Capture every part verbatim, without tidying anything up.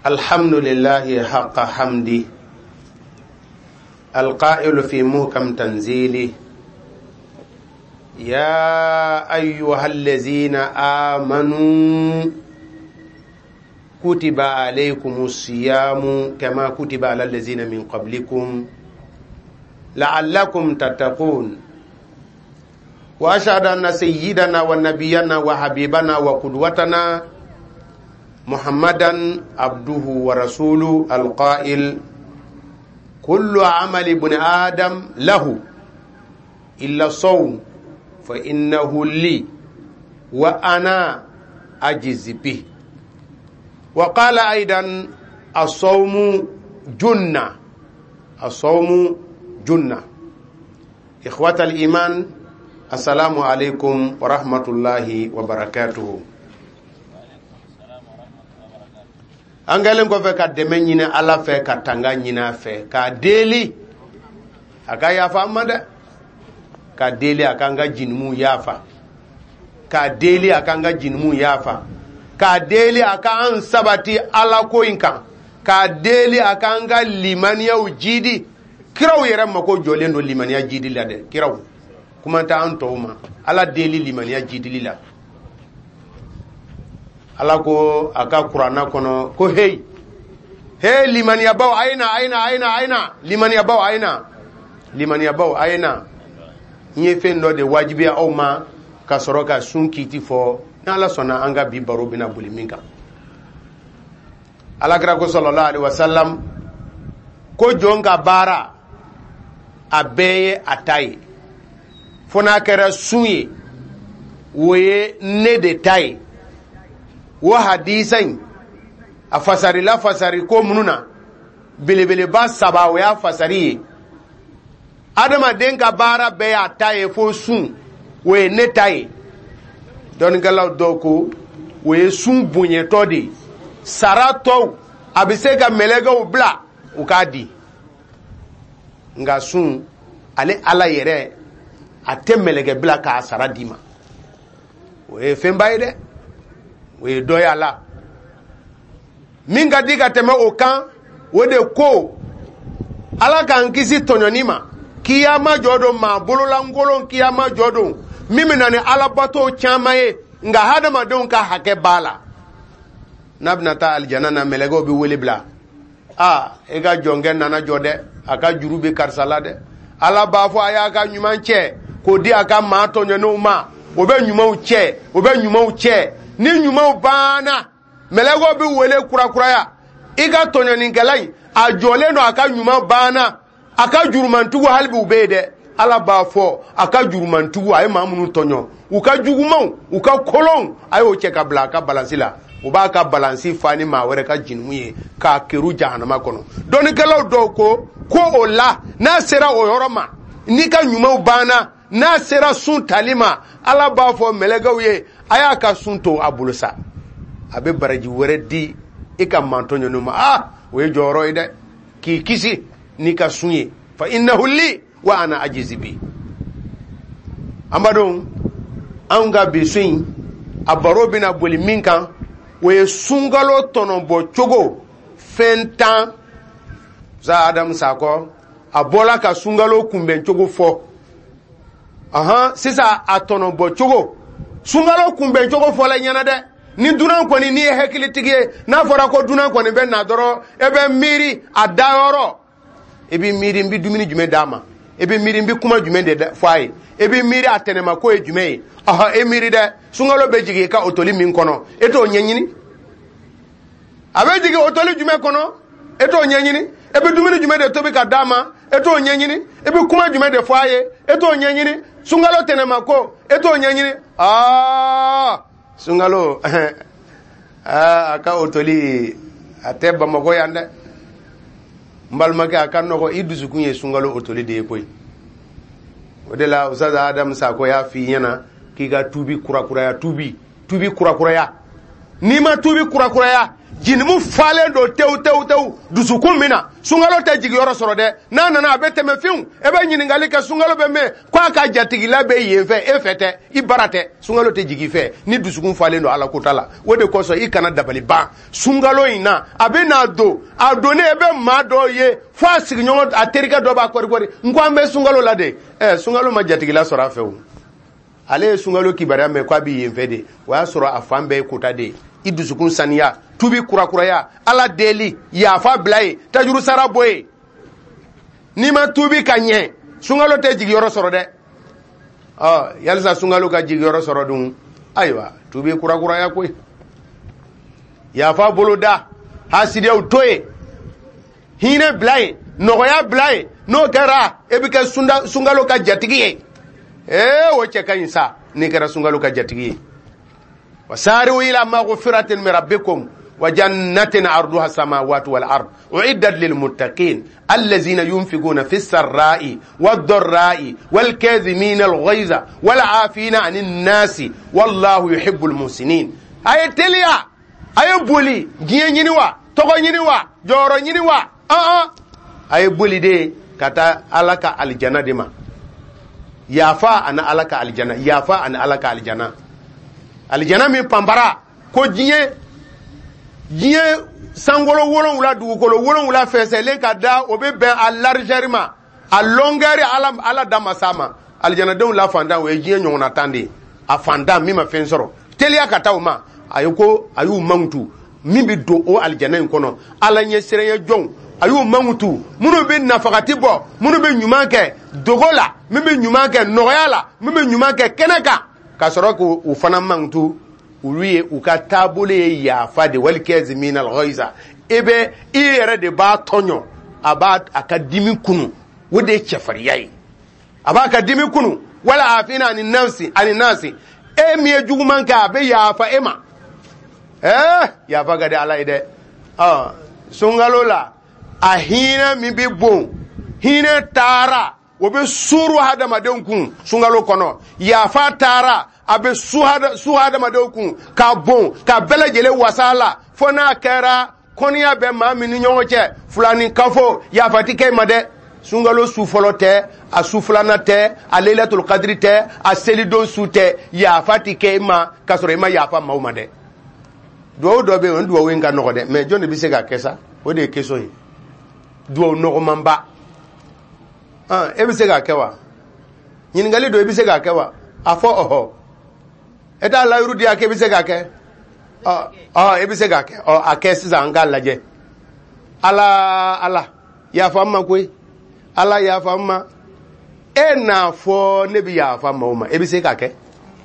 الحمد لله حق حمده القائل في محكم تنزيله يا أيها الذين آمنوا كتب عليكم الصيام كما كتب على الذين من قبلكم لعلكم تتقون وأشهد أن سيدنا ونبينا وحبيبنا وقدوتنا محمدا عبده ورسوله القائل كل عمل ابن آدم له إلا الصوم فإنه لي وأنا أجزي به. وقال أيضا الصوم جنة الصوم جنة. إخوة الإيمان السلام عليكم ورحمة الله وبركاته. Angalen ko fe ka deme nyina ala fe ka tanga nyina fe ka deli aka yafa amada ka deli aka nga jinmu yafa ka deli aka nga jinmu yafa ka deli aka an sabati ala ko inka ka deli aka nga limaniya ujidi kiraw yere mako jolendo limaniya jidi la de kiraw kuma ta an tawma ala deli limaniya jidi la ala ko aka qur'ana kono ko hey hey liman yabaw aina aina aina aina liman yabaw aina liman yabaw aina nye fendo de wajibi aw ma ka soroka sunkiti fo na ala sona anga bi baro bina buliminka ala gra ko sallallahu alaihi wasallam ko jonga bara abeye atai fona kera sunye woye ne de tai wa hadisan a fasari la fasari ko mununa belebele ba saba wa ya fasari adama denka bara be ya taye fo sun we ne taye don galaw doko we sun bunye todi sarato abisega melega ubla ukadi nga sun ale ala yere atemelege bla ka saradima we fembaide we doya la minga diga teme okan wode ko ala kan kisi tonyonima kiyama jodo ma bolola ngolo kiyama jodo mimi nani ala bato chamaye nga hadama don ka hake bala nabna ta aljana na melego bi wele bla ah ega jongen nana jode aka jurube karsalade ala bafo aya ka nyumanche ko di aka ma tonyono ma obe nyuma uche obe nyuma uche ni nyuma bana melego bi wele kura kura ya iga tonyo ningelai ajole no aka nyuma bana aka jurumantugu halbi ubede ala bafo aka jurumantugu ay mamunu tonyo uka jugumon uka kolon ay o cheka blaka balansila uba ka balansi fani ma were ka jinmuye ka keru jahannama kono doni gelo doko ko ola na sera o yoroma ni ka nyuma bana na sera sun talima ala bafo melego ye aya ka sunto abulusa abe baraji were di ika mantonyo numa ah we joro ide ki kisi ni ka sunye fa innahu li wa ana ajizibi amadon anga bisin abaro bina boli minkan we sungalo tonombo chogo fentan za adam sako abola ka sungalo kumben chogo fo aha sisa atonombo chogo sungalo kumben chogo fo la nyana de ni dunan ko ni ni hekili tige na fora ko dunan ko ni ben na doro ebe miri adayoro ebi miri mbi dumini jume dama ebi miri mbi kuma jume de fai ebi miri atenema ko e jume aha e miri de sungalo bejigi ka otoli min kono eto nyenyini abejigi otoli jume kono eto nyenyini ebi dumini jume de tobi ka dama eto nyenyini ebi kuma jume de fai eto nyenyini sungalo tenema ko eto nyenyini ah sungalo ah aka otoli ateba mako yande mbalmake aka noko idusu kunye sungalo otoli de koy odela usaza adam sako ya fi yana kiga tubi kura kura ya tubi tubi kura kura ya nima tubi kura kura ya jinimu falen do tew tew tew dusukun mina sungalo te jigi yoro soro de na na na be teme fiun e be nyiningali ka sungalo be me kwa ka jatigila be yefe e fete i barate sungalo te jigi fe ni dusukun falen do ala kutala wode ko so i kana dabali ba sungalo ina abe na do adone e be ma do ye fa sigi nyongo aterika do ba kori kori ngwambe sungalo la de eh sungalo ma jatigila soro afewu ale sungalo kibara me kwa bi yefe de wa soro afambe kutade i dusukun saniya tubi kurakuraya ala deli yafa blaye tajuru sara boye ni ma tubi kanye sungalo te jigi yoro soro de ah yalsa sungalo ka jigi yoro soro dun aywa tubi kurakuraya koy yafa boloda haside utoye hine blaye noya blaye no kara ebika sunda sungalo ka jatigiye eh wo cheka insa ni kara sungalo ka jatigiye وساروا إلى مغفرة من ربكم وجنة عرضها السماوات والأرض أعدت للمتقين الذين ينفقون في السراء والضراء والكاظمين الغيظ والعافين عن الناس والله يحب المحسنين أي تليا أي بولي جي نينوا توغو نينوا جورو نينوا آه آه أي بولي دي كتا ألك الجنة ديما يافا أنا ألك الجنة يافا أنا ألك الجنة aljana mi pambara ko jiye jiye sangolo wolon wula dugukolo wolon wula fesele ka da obe ben a largèrement a longueur ala ala damasama aljana don la fanda we jiye nyona tande a fanda mi ma fen soro telia ka tawma ayoko ayu mangutu mi bi do o aljana kono ala nye sereye jon ayu mangutu munu be nafakati bo munu be nyumanke dogola mi be nyumanke noyala mi be nyumanke keneka kasoro ko u fana mantu uluye u ka tabule ya fade wal kazimin al ghaiza ebe iyere de ba tonyo aba akadimi kunu wode chefariyai aba akadimi kunu wala afina ni nafsi ani nasi e mi ejugumanka be ya fa ema eh ya fa gade ala ide ah sungalola ahina mi be bon hina tara wobe suru hada madenkun sungalo kono ya fatara abe suhada suhada madenkun ka bon ka belejele wasala fona kera konia be mami ni nyonche fulani kafo ya fatike made sungalo su folote a suflana te a lailatul qadri te a selido sute ya fatike ma kasore ma ya fa maumade do do be on do wenga no de mais jonne bi sega kessa o de keso yi do no mamba ah ebise ga kewa nyingali do ebise ga kewa afo oho eta la yurudi ake ebise ga ke ah ah ebise ga ke oh akesi za ngala je ala ala ya famma kwe ala ya famma ena fo nebi ya famma uma ebise ga ke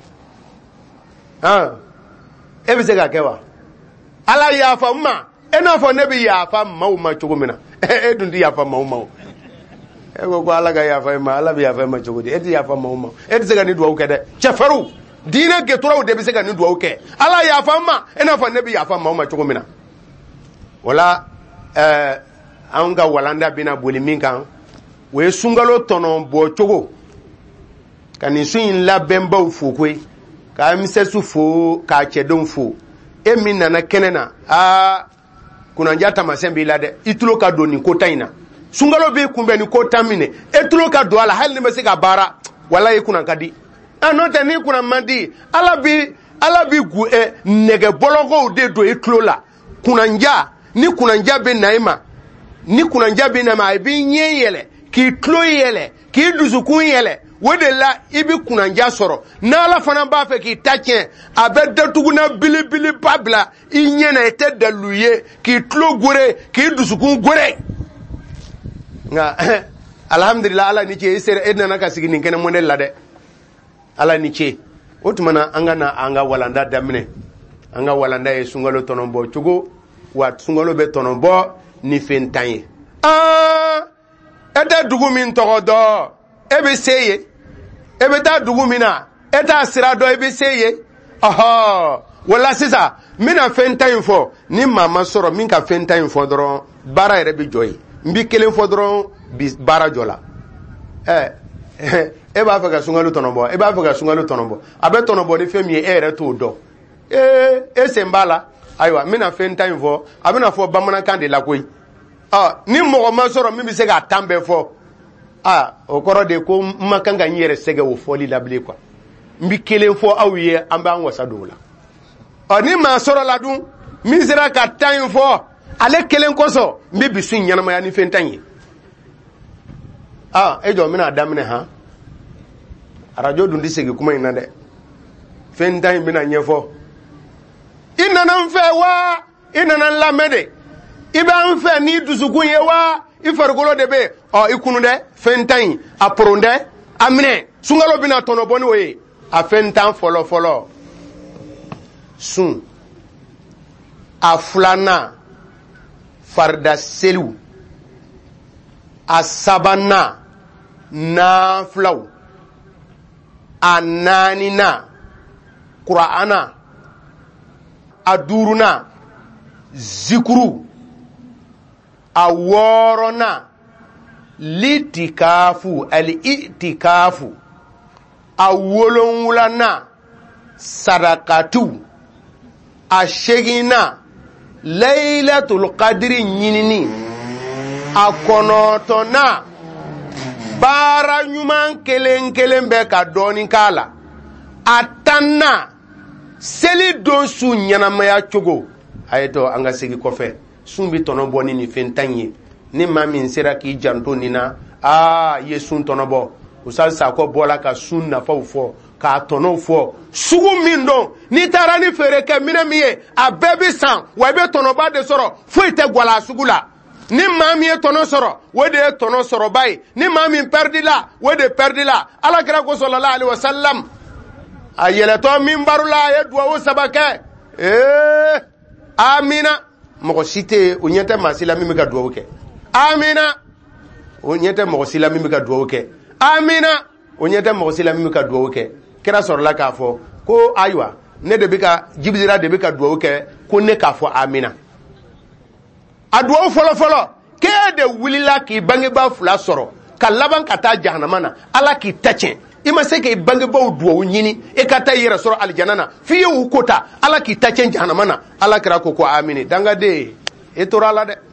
ah ebise ga kewa ala ya famma ena fo nebi ya famma uma chugumina edundi ya famma uma ego ko ala ga ya fa ma ala bi ya fa ma chogodi eti ya fa ma uma eti sega ni duwa uke de chefaru dina ge toro de bi sega ni duwa uke ala ya fa ma ena fa nabi ya fa ma uma chogomina wala eh anga walanda bina boliminka we sungalo tono bo chogo kani suin la bemba ufukwe ka mise su fo ka chedon fo emi nana kenena a kuna njata masembi lade itulo ka doni ko taina sungalo be kumbe ni ko tamine etulo ka do ala hal ni mesi ka bara wala yikuna kadi anote ni kuna mandi ala bi ala bi gu e nege bologo de do etulo la kuna nja ni kuna nja be naima ni kuna nja be na ma bi nyeyele ki tlo yele ki duzukun yele wode la ibi kuna nja soro na ala fana ba fe ki tachen abedda tuguna bili bili babla inyena ete daluye ki tlo gore ki duzukun gore nga alhamdulillah ala ni ce sere edna naka sigini kene model la de ala ni ce otumana anga na anga walanda damine anga walanda e sungalo tonombo chugo wat sungalo be tonombo ni fentanye ah eta dugu min togodo ebe seye ebe ta dugu mina eta sirado ebe seye aha wala sisa mina fentanye fo ni mama soro min ka fentanye fo doron bara ere bi joyi mbi kelen fodron bi bara jola eh e ba fa ga sungalo tonombo e ba fa ga sungalo tonombo abe tonombo de femi e re to do eh e sembala ayiwa mina fen tan fo abina fo bamanankan de la koyi ah ni mɔgɔ ma sɔrɔ min bɛ se ka tan bɛɛ fɔ ah o kɔrɔ de ko ma kan ka n yɛrɛ sɛgɛ o fɔli la bilen quoi n bi kelen fɔ aw ye an b'an wasa don o la ɔ ni maa sɔrɔ la dun min sera ka tan in fɔ ale kelen kosɔn n bɛ bisu in ɲɛnamaya ni fen tan ye ah e jɔ n bɛna daminɛ han arajo dun tɛ segin kuma in na dɛ fen tan in bɛna ɲɛfɔ i nana n fɛ wa i nana n lamɛn de i bɛ n fɛ ni dusukun ye wa i farikolo de bɛ ɔ i kunu dɛ fen tan in a poron dɛ a minɛ sunkalo bɛna tɔnɔ bɔ n'o ye a fen tan fɔlɔ fɔlɔ sun a filanan farida seliw a sabanan nafilaw a naaninan kura'ana a duurunan zikuru a wɔɔrɔnan litikafu al-i'tikafu a wolonwulanan sadakatu a seginnan laylatul qadri ɲinini a kɔnɔntɔnnan baara ɲuman kelen kelen bɛ ka dɔɔnin k'a la a tannan seli don su ɲɛnamaya cogo a ye to an ka segin kɔfɛ sun bi tɔnɔ bɔ ni nin fɛn tan ye ni maa min sera k'i janto nin na aa i ye sun tɔnɔ bɔ Usal Sakɔ bɔra ka sun nafaw fɔ k'a tɔnɔw fɔ sugu min don n'i taara ni feere kɛ minɛ min ye a bɛɛ bi san wa i bɛ tɔnɔba de sɔrɔ foyi tɛ gwala a sugu la ni maa min ye tɔnɔ sɔrɔ o de ye tɔnɔ sɔrɔba ye ni maa min pɛridi la o de pɛridi la Alakira ko sallallahu alaihi wasallam a yɛlɛtɔ minbaru la a ye duwawu saba kɛ ee amina mɔgɔ si tɛ yen o ɲɛ tɛ maa si la min bɛ ka duwawu kɛ amina o ɲɛ tɛ mɔgɔ si la min bɛ ka duwawu kɛ amina o ɲɛ tɛ mɔgɔ si la min bɛ ka duwawu kɛ kira sɔrɔla k'a fɔ ko ayiwa ne de bɛ ka Jibirila de bɛ ka duwawu kɛ ko ne k'a fɔ amina a duwawu fɔlɔfɔlɔ k'e de wulila k'i bangebaa fila sɔrɔ ka laban ka taa jahanama na ala k'i ta tiɲɛ i ma se k'i bangebaaw duwawu ɲini e ka taa i yɛrɛ sɔrɔ alijana na f'i ye u ko ta ala k'i ta tiɲɛ jahanama na Alakira ko ko amini dangaden e tora a la dɛ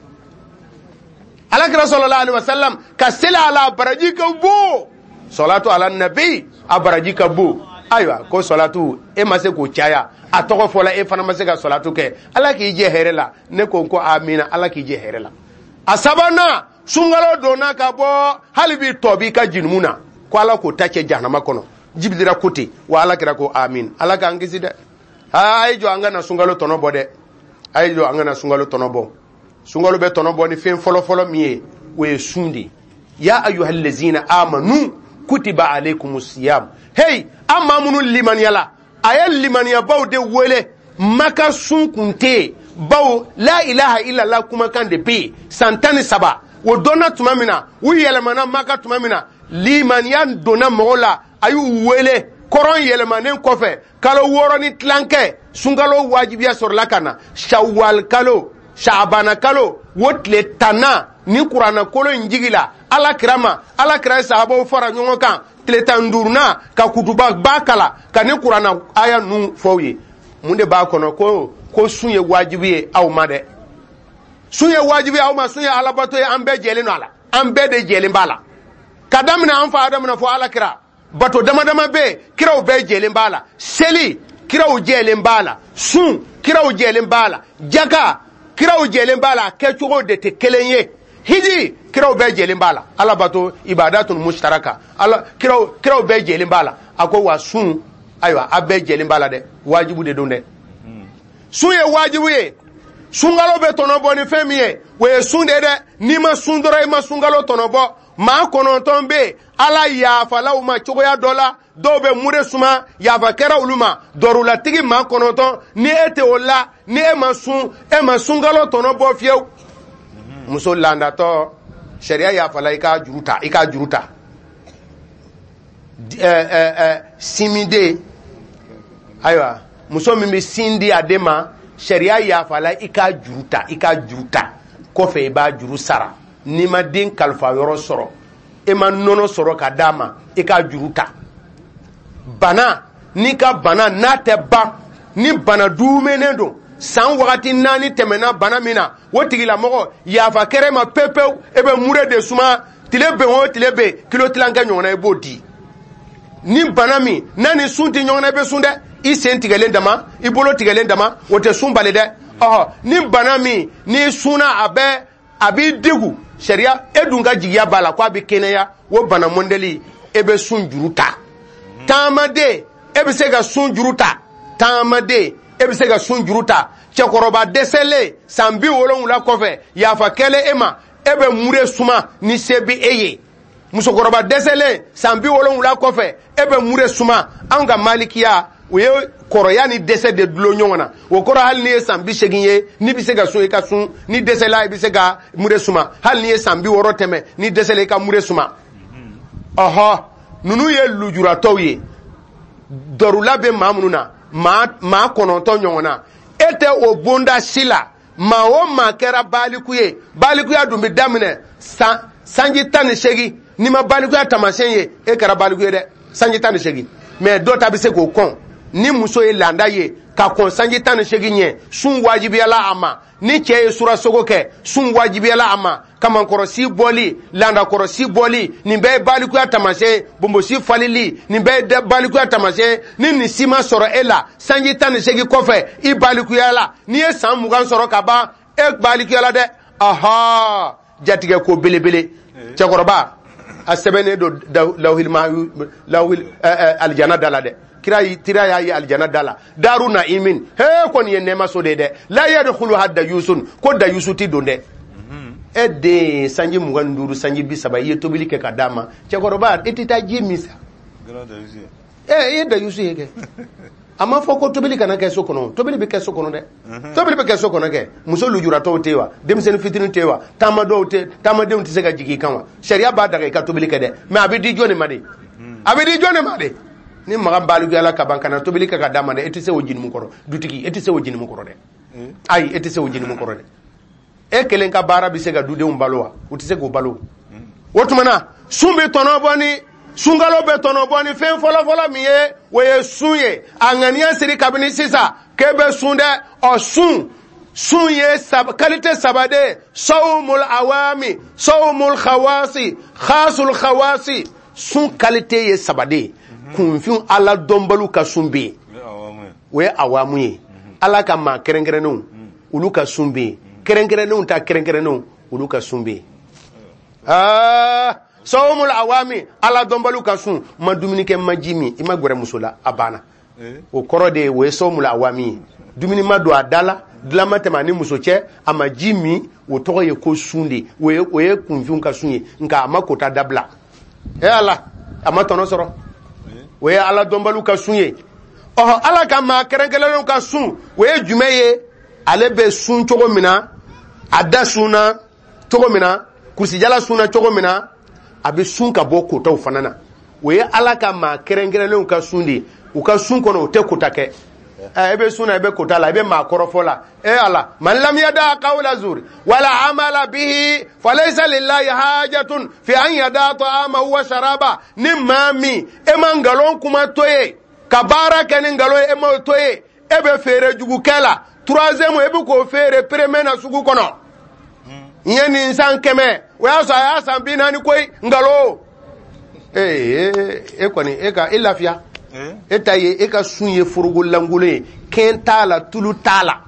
Alakira sallallahu alaihi wasallam ka seli ala baraji ka bon salatu ala nabi a baraji ka bon ayiwa ko salatu e ma se k'o caya a tɔgɔ fɔla e fana ma se ka salatu kɛ ala k'i jɛ hɛrɛ la ne ko ko amina ala k'i jɛ hɛrɛ la a sabanan sunkalo donna ka bɔ hali bi tɔ b'i ka jinumu na ko ala k'o ta cɛ jahanama kɔnɔ Jibirila ko ten wa Alakira ko amin ala k'an kisi dɛ aa a ye jɔ an ka na sunkalo tɔnɔ bɔ dɛ a ye jɔ an ka na sunkalo tɔnɔ bɔ sunkalo bɛ tɔnɔ bɔ ni fɛn fɔlɔfɔlɔ min ye o ye sun de ya ayyuhal ladzina amanu kutiba alaykumus siyam hey an maa minnu limaniyala a ye limaniyabaw de wele maka sun kun tɛ yen bawo la ilaha illallah kumakan de bɛ yen san tan ni saba o dɔnna tuma min na u yɛlɛmana maka tuma min na limaniya donna mɔgɔw la a y'u wele kɔrɔn yɛlɛmanen kɔfɛ kalo wɔɔrɔ ni tilankɛ sunkalo wajibiya sɔrɔla ka na shawwal kalo Shaabana kalo wo tile tanna ni kuranna kolo in jigila Alakira ma Alakira ye sahabaw fara ɲɔgɔn kan tile tan duurunan ka kutuba ba kala ka ni kuranna aya ninnu fɔw ye mun de b'a kɔnɔ ko ko sun ye wajibi ye aw ma dɛ sun ye wajibi ye aw ma sun ye alabato ye an bɛɛ jɛlen don a la an bɛɛ de jɛlen b'a la ka daminɛ an fa Adamu na fɔ Alakira bato dama dama bɛ yen kiraw bɛɛ jɛlen b'a la seli kiraw jɛlen b'a la sun kiraw jɛlen b'a la jaka kiraw jɛlen b'a la kɛcogo de tɛ kelen ye hiji kiraw bɛɛ jɛlen b'a la ala bato ibadatun mushtaraka ala kiraw kiraw bɛɛ jɛlen b'a la a ko wa sun ayiwa a bɛɛ jɛlen b'a la dɛ wajibu de don dɛ sun ye wajibu ye sunkalo bɛ tɔnɔ bɔ ni fɛn min ye o ye sun de ye dɛ n'i ma sun dɔrɔn i ma sunkalo tɔnɔ bɔ maa kɔnɔntɔn bɛ yen ala yafalaw ma cogoya dɔ la dɔw bɛ mure suma yafa kɛra olu ma dɔrulatigi maa kɔnɔntɔn ni e tɛ o la ni e ma sun e ma sunkalo tɔnɔ bɔ fiyewu muso landatɔ sariya yafala i k'a juru ta i k'a juru ta ɛɛ ɛɛ simiden ayiwa muso min bɛ sin di a den ma sariya yafala i k'a juru ta i k'a juru ta kɔfɛ i b'a juru sara n'i ma den kalifa yɔrɔ sɔrɔ e ma nɔnɔ sɔrɔ ka d'a ma i k'a juru ta bana n'i ka bana n'a tɛ ban ni bana duumenen don san wagati naani tɛmɛna bana min na o tigilamɔgɔ yafa kɛrɛ ma pepewu e bɛ mure de suma tile bɛn o tile bɛn kilo tilankɛ ɲɔgɔnna i b'o di ni bana min n'a ni sun tɛ ɲɔgɔn na i bɛ sun dɛ i sen tigɛlen dama i bolo tigɛlen dama o tɛ sun bali dɛ ɔhɔ ni bana min n'i sunna a bɛ a b'i degu sariya e dun ka jigiya b'a la ko a bɛ kɛnɛya o bana mɔndɛli e bɛ sun juru ta taamaden e bɛ se ka sun juru ta taamaden e bɛ se ka sun juru ta cɛkɔrɔba dɛsɛlen san bi wolonwula kɔfɛ yafa kɛlen e ma e bɛ mure suma ni se bɛ e ye musokɔrɔba dɛsɛlen san bi wolonwula kɔfɛ e bɛ mure suma anw ka malikiya o ye kɔrɔya ni dɛsɛ de dulon ɲɔgɔn na o kɔrɔ hali ni ye san bi segin ye ni bɛ se ka sun i ka sun ni dɛsɛla i bɛ se ka mure suma hali ni ye san bi wɔɔrɔ tɛmɛ ni dɛsɛla i ka mure suma ɔhɔ ninnu ye lujuratɔw ye dɔrula bɛ maa minnu na maa maa kɔnɔntɔn ɲɔgɔn na e tɛ o bonda si la maa o maa kɛra baaliku ye baalikuya dun bɛ daminɛ san sanji tan ni seegin n'i ma baalikuya taamasiyɛn ye e kɛra baaliku ye dɛ sanji tan ni seegin mɛ dɔw ta bɛ se k'o kɔn ni muso ye laada ye ka kɔn sanji tan ni seegin ɲɛ sun wajibiyala a ma ni cɛ ye surasogo kɛ sun wajibiyala a ma kamankɔrɔsi bɔli laadakɔrɔsi bɔli nin bɛɛ ye baalikuya taamasiyɛn bonbosi falili nin bɛɛ ye baalikuya taamasiyɛn ni nin si ma sɔrɔ e la sanji tan ni seegin kɔfɛ i baalikuyala n'i ye san mugan sɔrɔ ka ban e baalikuyala dɛ aha jatigɛ ko belebele cɛkɔrɔba a sɛbɛnnen don lawhil alijana da la dɛ kira tira y'a ye alijana da la daru na'imin he kɔni ye nɛɛma so de dɛ la yadkhuluha dayusun ko dayusu ti don dɛ e den sanji mugan ni duuru sanji bi saba i ye tobili kɛ ka d'a ma cɛkɔrɔba e tɛ taa ji min sa e i ye dayusu ye kɛ a ma fɔ ko tobili kana kɛ so kɔnɔ tobili bɛ kɛ so kɔnɔ dɛ tobili bɛ kɛ so kɔnɔ kɛ muso lujuratɔw tɛ wa denmisɛnnin fitinin tɛ wa taamadenw tɛ taamadenw tɛ se ka jigin i kan wa sariya b'a daga i ka tobili kɛ dɛ mɛ a bɛ di jɔn de ma de a bɛ di jɔn de ma de ni maga baalikuyala ka ban kana tobili kɛ ka d'a ma dɛ e tɛ se o jinimu kɔrɔ dutigi e tɛ se o jinimu kɔrɔ dɛ ayi e tɛ se o jinimu kɔrɔ dɛ e kelen ka baara bɛ se ka dudenw balo wa u tɛ se k'o balo o tuma na sun bɛ tɔnɔ bɔ ni sunkalo bɛ tɔnɔ bɔ ni fɛn fɔlɔfɔlɔ min ye o ye sun ye a ŋaniya siri kabini sisan k'e bɛ sun dɛ ɔ sun sun ye sab qualité saba de sawmul awami sawmul khawasi khasul khawasi sun qualité ye saba de kunfin ala dɔnbaliw ka sun bɛ yen o ye awamu ye ala ka maa kɛrɛnkɛrɛnnenw olu ka sun bɛ yen kɛrɛnkɛrɛnnenw ta kɛrɛnkɛrɛnnenw olu ka sun bɛ yen aa sawmul awami ala dɔnbaliw ka sun ma dumuni kɛ ma ji min i ma gɛrɛ muso la a banna o kɔrɔ de ye o ye sawmul awami ye dumuni ma don a da la dilan ma tɛmɛ ani muso cɛ a ma ji min o tɔgɔ ye ko sun de o ye o ye kunfinw ka sun ye nka a ma kota dabila e ala a ma tɔnɔ sɔrɔ o ye ala dɔnbaliw ka sun ye ɔhɔ ala ka maa kɛrɛnkɛrɛnnenw ka sun o ye jumɛn ye ale bɛ sun cogo min na a da sunna cogo min na kursijala sunna cogo min na a bɛ sun ka bɔ kotaw fana na o ye ala ka maa kɛrɛnkɛrɛnnenw ka sun de u ka sun kɔnɔ o tɛ kota kɛ ɛ e bɛ sun na i bɛ kota la i bɛ maa kɔrɔfɔ la e ala man lam yada qawla zuri wala amala bihi falaysa lillahi hajatun fi an yada ta'amahu wa sharaba ni maa min e ma ngalon kuma to ye ka baara kɛ ni ngalon ye e ma to ye e bɛ feere jugu kɛ la troisième e bɛ k'o feere premier na sugu kɔnɔ n ye nin san kɛmɛ o y'a sɔrɔ a y'a san bi naani koyi ngalon ee e kɔni e ka e lafiya e ta ye e ka sun ye foroko langolo ye kɛn t'a la tulu t'a la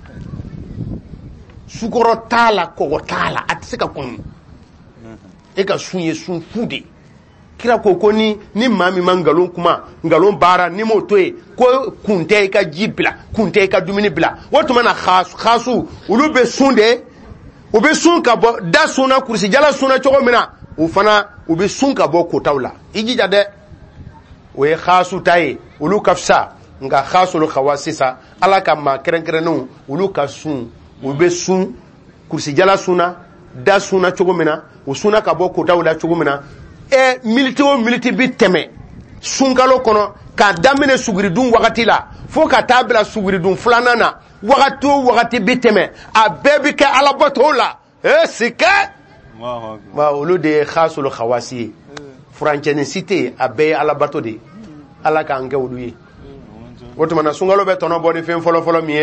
sukɔrɔ t'a la kɔgɔ t'a la a tɛ se ka kɔn e ka sun ye sun fu de kira ko ko ni ni maa min ma ngalon kuma ngalon baara ni m'o to ye ko kun tɛ i ka ji bila kun tɛ i ka dumuni bila o tuma na xaasu olu bɛ sun de u bɛ sun ka bɔ da sunna kursijala sunna cogo min na u fana u bɛ sun ka bɔ kotaw la i jija dɛ o ye xaasu ta ye olu ka fisa nka xaasul khawasi sa ala ka maa kɛrɛnkɛrɛnnenw olu ka sun u bɛ sun kursijala sunna da sunna cogo min na u sunna ka bɔ kotaw la cogo min na e militi o militi bi tɛmɛ sunkalo kɔnɔ k'a daminɛ suguridun wagati la fo ka taa bila suguridun filanan na wagati o wagati bi tɛmɛ a bɛɛ bi kɛ alabato la e sikɛ wa olu de ye xaasul khawasi ye furancɛnin si tɛ yen a bɛɛ ye alabato de ye ala k'an kɛ olu ye o tuma na sunkalo bɛ tɔnɔ bɔ ni fɛn fɔlɔfɔlɔ min ye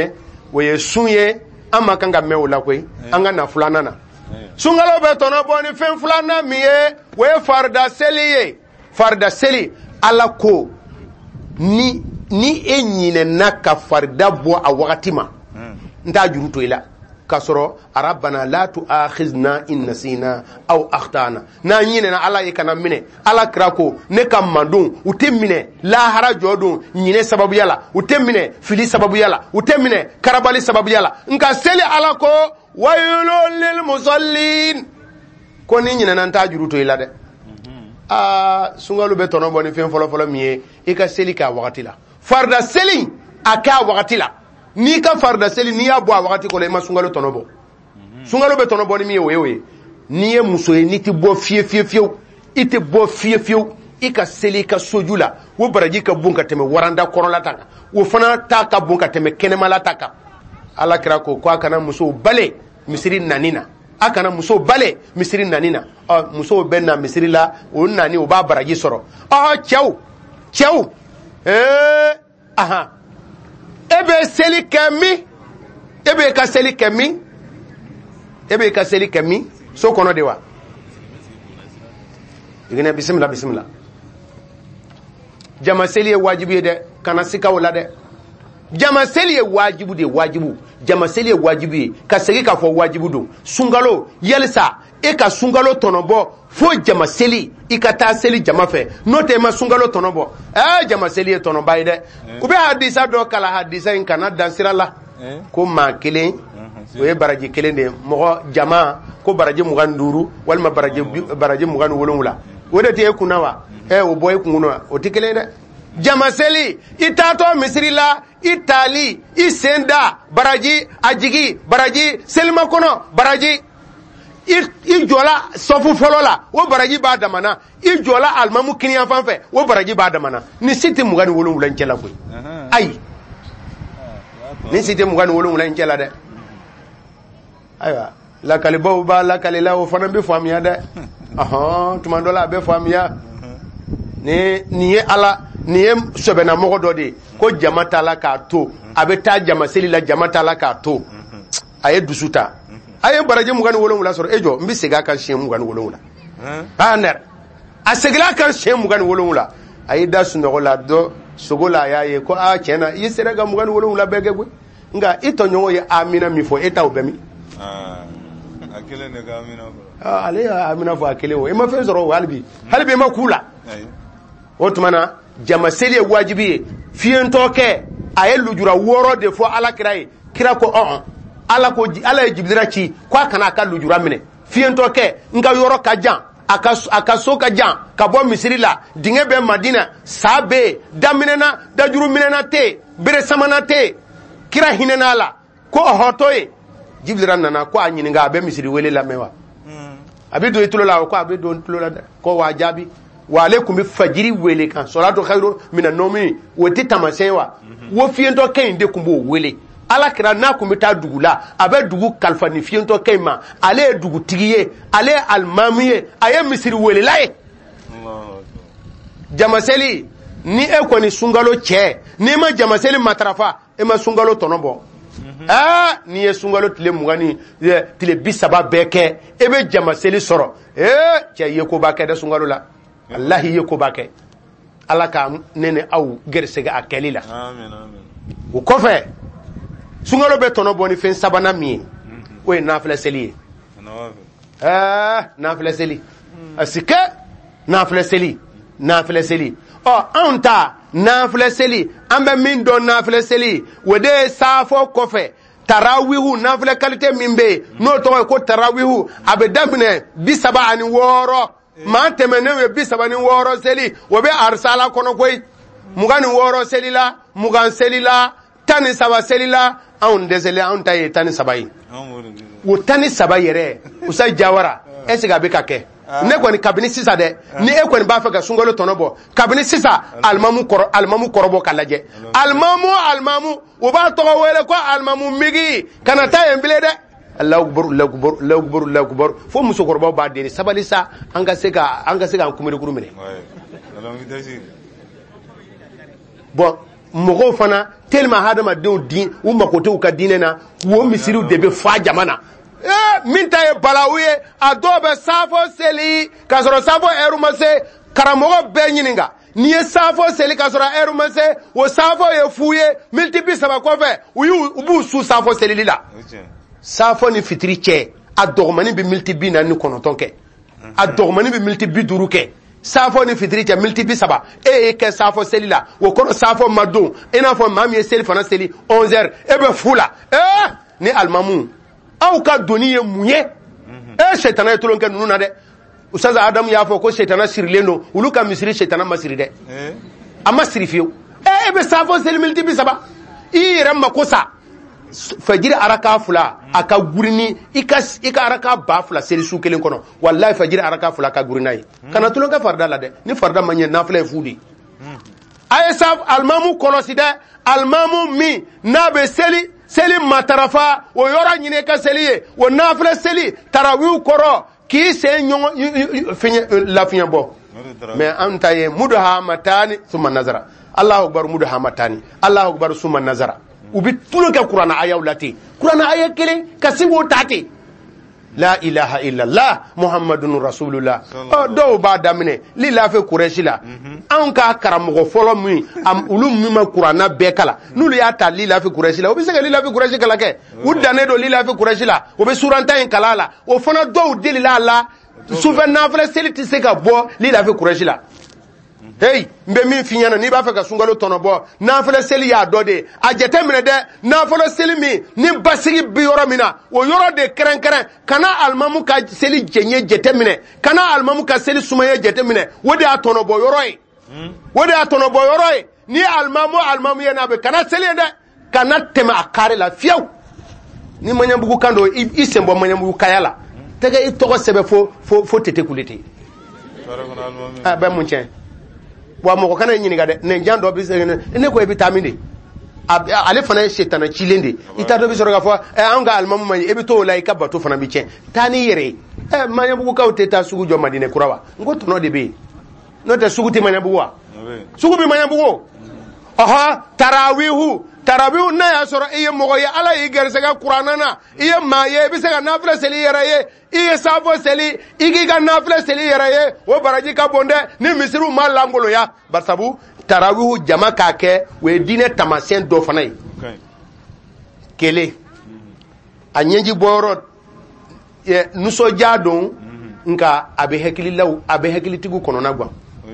o ye sun ye an ma kan ka mɛn o la koyi an ka na filanan na sunkalo bɛ tɔnɔ bɔ ni fɛn filanan min ye o ye farida seli ye farida seli ala ko ni ni e ɲinɛna ka farida bɔ a wagati ma n t'a juru to i la k'a sɔrɔ arabana la tu'akhizna in nasina aw akhtana n'an ɲinɛna ala ye kana minɛ ala kira ko ne ka mandon u tɛ minɛ lahara jɔ don ɲinɛ sababuya la u tɛ minɛ fili sababuya la u tɛ minɛ karabali sababuya la nka seli ala ko waylun lil musallin ko ni ɲinɛna n t'a juru to i la dɛ aa sunkalo bɛ tɔnɔ bɔ ni fɛn fɔlɔfɔlɔ min ye i ka seli k'a wagati la farida seli a k'a wagati la n'i ka farida seli n'i y'a bɔ a wagati kɔnɔ i ma sunkalo tɔnɔ bɔ sunkalo bɛ tɔnɔ bɔ ni min ye o ye o ye n'i ye muso ye n'i tɛ bɔ fiye fiye fiyewu i tɛ bɔ fiye fiyewu i ka seli i ka soju la o baraji ka bon ka tɛmɛ waranda kɔrɔla ta kan o fana ta ka bon ka tɛmɛ kɛnɛmala ta kan ala kira ko ko a kana musow bale misiri nani na a kana musow bale misiri nani na ɔ musow bɛ na misiri la o nani o b'a baraji sɔrɔ ɔ cɛw cɛw ee ahan e bɛ seli kɛ min e bɛ ka seli kɛ min e bɛ ka seli kɛ min so kɔnɔ de wa igina bisimila bisimila jama seli ye wajibu ye dɛ kana sika o la dɛ jama seli ye wajibu de wajibu jama seli ye wajibu ye ka segin k'a fɔ wajibu don sunkalo yalisa e ka sunkalo tɔnɔbɔ fo jama seli i ka taa seli jama fɛ n'o tɛ i ma sunkalo tɔnɔbɔ ɛɛ jama seli ye tɔnɔba ye dɛ u bɛ hadisa dɔ kala hadisa in kana dan sira la ko maa kelen o ye baraji kelen de ye mɔgɔ jama ko baraji mugan ni duuru walima baraji baraji mugan ni wolonwula o de tɛ e kunna wa ɛ o bɔ e kun kɔnɔ wa o tɛ kelen ye dɛ jama seli i taatɔ misiri la i taali i sen da baraji a jigi baraji selima kɔnɔ baraji i jɔla sɔfu fɔlɔ la o baraji b'a damana i jɔla alimamu kiniyan fan fɛ o baraji b'a damana ni si tɛ mugan ni wolonwula in cɛ la koyi ayi ni si tɛ mugan ni wolonwula in cɛ la dɛ ayiwa lakalibaw b'a lakali la o fana bɛ faamuya dɛ ɔhɔn tuma dɔ la a bɛ faamuya ni nin ye ala nin ye sɛbɛnnamɔgɔ dɔ de ye ko jama t'a la k'a to a bɛ taa jama seli la jama t'a la k'a to a ye dusu ta a ye baraji mugan ni wolonwula sɔrɔ e jɔ n bɛ segin a kan siɲɛ mugan ni wolonwula aa nɛrɛ a seginna a kan siɲɛ mugan ni wolonwula a y'i da sunɔgɔ la dɔ sogo la a y'a ye ko aa tiɲɛ na i sera ka mugan ni wolonwula bɛɛ kɛ koyi nka i tɔɲɔgɔn ye amina min fɔ e t'aw bɛɛ min a kelen de ka amina fɔ ale y'a amina fɔ a kelen o i ma fɛn sɔrɔ o hali bi hali bi i ma k'u la o tuma na jama seli ye wajibi ye fiyentɔ kɛ a ye lujura wɔɔrɔ de fɔ ala kira ye kira ko ɔhɔn ala ko ala ye jibira ci ko a kana a ka lujura minɛ fiyentɔ kɛ n ka yɔrɔ ka jan a ka a ka so ka jan ka bɔ misiri la dingɛ bɛ madina sa bɛ yen da minɛna dajuru minɛna tɛ yen bere samana tɛ yen kira hinɛna a la ko ɔhɔtɔ ye jibira nana ko a ɲininka a bɛ misiri wele lamɛn wa a bɛ don i tulo la ko a bɛ don tulo la dɛ ko wa jaabi wa ale tun bɛ fajiri wele kan salatu khairu mina nomi o tɛ taamasiyɛn wa wo fiyentɔ kɛ in de tun b'o wele ala kira n'a tun bɛ taa dugu la a bɛ dugu kalifa ni fiyentɔ kɛ in ma ale ye dugutigi ye ale ye alimamu ye a ye misiri welela ye jamaseli ni e kɔni sunkalo cɛ n'i ma jamaseli matarafa e ma sunkalo tɔnɔ bɔ aa n'i ye sunkalo tile mugan ni tile bi saba bɛɛ kɛ e bɛ jamaseli sɔrɔ ee cɛ i ye koba kɛ dɛ sunkalo la alahi ye koba kɛ ala ka ne ni aw gɛrisɛgɛ a kɛli la o kɔfɛ sunkalo bɛ tɔnɔ bɔ ni fɛn sabanan min ye o ye nafilɛ seli ye ɛɛ nafilɛ seli a si kɛ nafilɛ seli nafilɛ seli ɔ anw ta nafilɛ seli an bɛ min dɔn nafilɛ seli o de ye saafɔ kɔfɛ tarawihu nafilɛ kalite min bɛ yen n'o tɔgɔ ye ko tarawihu a bɛ daminɛ bi saba ani wɔɔrɔ maa tɛmɛnen ye bi saba ni wɔɔrɔ seli o bɛ arisala kɔnɔ koyi mugan ni wɔɔrɔ seli la mugan seli la tan ni saba seli la anw dɛsɛlen anw ta ye tan ni saba ye o tan ni saba yɛrɛ Usayi Jawara est ce que a bɛ ka kɛ ne kɔni kabini sisan dɛ ni e kɔni b'a fɛ ka sunkalo tɔnɔ bɔ kabini sisan alimamu kɔrɔ alimamu kɔrɔbɔ ka lajɛ alimamu alimamu o b'a tɔgɔ wele ko alimamu migi kana taa yen bilen dɛ Allahu akbar Allahu akbar Allahu akbar Allahu akbar fo musokɔrɔbaw b'a deli sabali sa an ka se ka an ka se ka kumiri kuru minɛ bon mɔgɔw fana tellement hadamadenw din u mako tɛ u ka diinɛ na o misiriw de bɛ fa jama na eh min ta ye balawu ye a dɔw bɛ safo seli k'a sɔrɔ safo heure ma se karamɔgɔ bɛɛ ɲininka n'i ye safo seli k'a sɔrɔ heure ma se o safo ye fu ye miniti bi saba kɔfɛ u y'u u b'u su safo selili la safo ni fitiri cɛ a dɔgɔmani bɛ miniti bi naani ni kɔnɔntɔn kɛ a dɔgɔmani bɛ miniti bi duuru kɛ safo ni fitiri cɛ miniti bi saba e ye kɛ safo seli la o kɔrɔ safo ma don i n'a fɔ maa min ye seli fana seli onze heures e bɛ fu la eh ni alimamu aw ka doni ye mun ye eh shetana ye tulon kɛ ninnu na dɛ Ustaz Adamu y'a fɔ ko shetana sirilen don olu ka misiri shetana ma siri dɛ a ma siri fiyewu eh e bɛ safo seli miniti bi saba i yɛrɛ mako sa fajiri araka fila a ka gurini i ka i ka araka ba fila seli su kelen kɔnɔ wallahi fajiri araka fila ka gurinna ye kana tulon kɛ farida la dɛ ni farida ma ɲɛ nafila ye fu de a ye saf alimamu kɔlɔsi dɛ alimamu min n'a bɛ seli seli matarafa o yɔrɔ ɲini ka seli ye o nafila seli tarawiw kɔrɔ k'i sen ɲɔgɔn fiɲɛ lafiɲɛ bɔ mais an ta ye mudahamatani summa nazara Allahu akbar mudahamatani Allahu akbar summa nazara u bɛ tulo kɛ kuranna ayaw la ten kuranna aya kelen ka se k'o ta ten la ilaha illallah muhammadun rasulullah ɔ dɔw b'a daminɛ lilafi kurɛsi la anw ka karamɔgɔ fɔlɔ min olu min ma kuranna bɛɛ kala n'olu y'a ta lilafi kurɛsi la u bɛ se ka lilafi kurɛsi kala kɛ u dannen don lilafi kurɛsi la u bɛ suranta in kala la o fana dɔw delila a la sufɛ nafila seli tɛ se ka bɔ lilafi kurɛsi la hey n bɛ min f'i ɲɛna n'i b'a fɛ ka sunkalo tɔnɔbɔ nafila seli y'a dɔ de a jate minɛ dɛ nafila seli min ni basigi bi yɔrɔ min na o yɔrɔ de kɛrɛnkɛrɛn kana alimamu ka seli jɛɲɛ jate minɛ kana alimamu ka seli sumaya jate minɛ o de y'a tɔnɔbɔ yɔrɔ ye o de y'a tɔnɔbɔ yɔrɔ ye ni alimamu alimamu ye n'a bɛ kana seli ye dɛ kana tɛmɛ a kari la fiyewu ni maɲabugu kan don i sen bɔ maɲabugu kaya la tɛgɛ i tɔgɔ sɛbɛn fo fo fo tete kulete a bɛ mun tiɲɛ wa mɔgɔ kana ɲininka dɛ nin jan dɔ bɛ se ne ko i bɛ taa min de ale fana ye setana cilen de i t'a dɔ bɛ sɔrɔ k'a fɔ ɛ an ka alimamu ma ɲi e bɛ t'o la i ka bato fana bɛ tiɲɛ taa n'i yɛrɛ ye ɛ maɲabugukaw tɛ taa sugu jɔ Madinɛ kura wa n ko tɔnɔ de bɛ yen n'o tɛ sugu tɛ maɲabugu wa sugu bɛ maɲabugu ɔhɔ tarawihu tarawihu n'a y'a sɔrɔ i ye mɔgɔ ye ala y'i gɛrɛsɛgɛ kuranna na i ye maa ye i bɛ se ka nafila seli i yɛrɛ ye i ye safo seli i k'i ka nafila seli i yɛrɛ ye o baraji ka bon dɛ ni misiriw ma langoloya barisabu tarawihu jama k'a kɛ o ye diinɛ taamasiyɛn dɔ fana ye kelen a ɲɛji bɔyɔrɔ nisɔndiya don nka a bɛ hakililaw a bɛ hakilitigiw kɔnɔna gan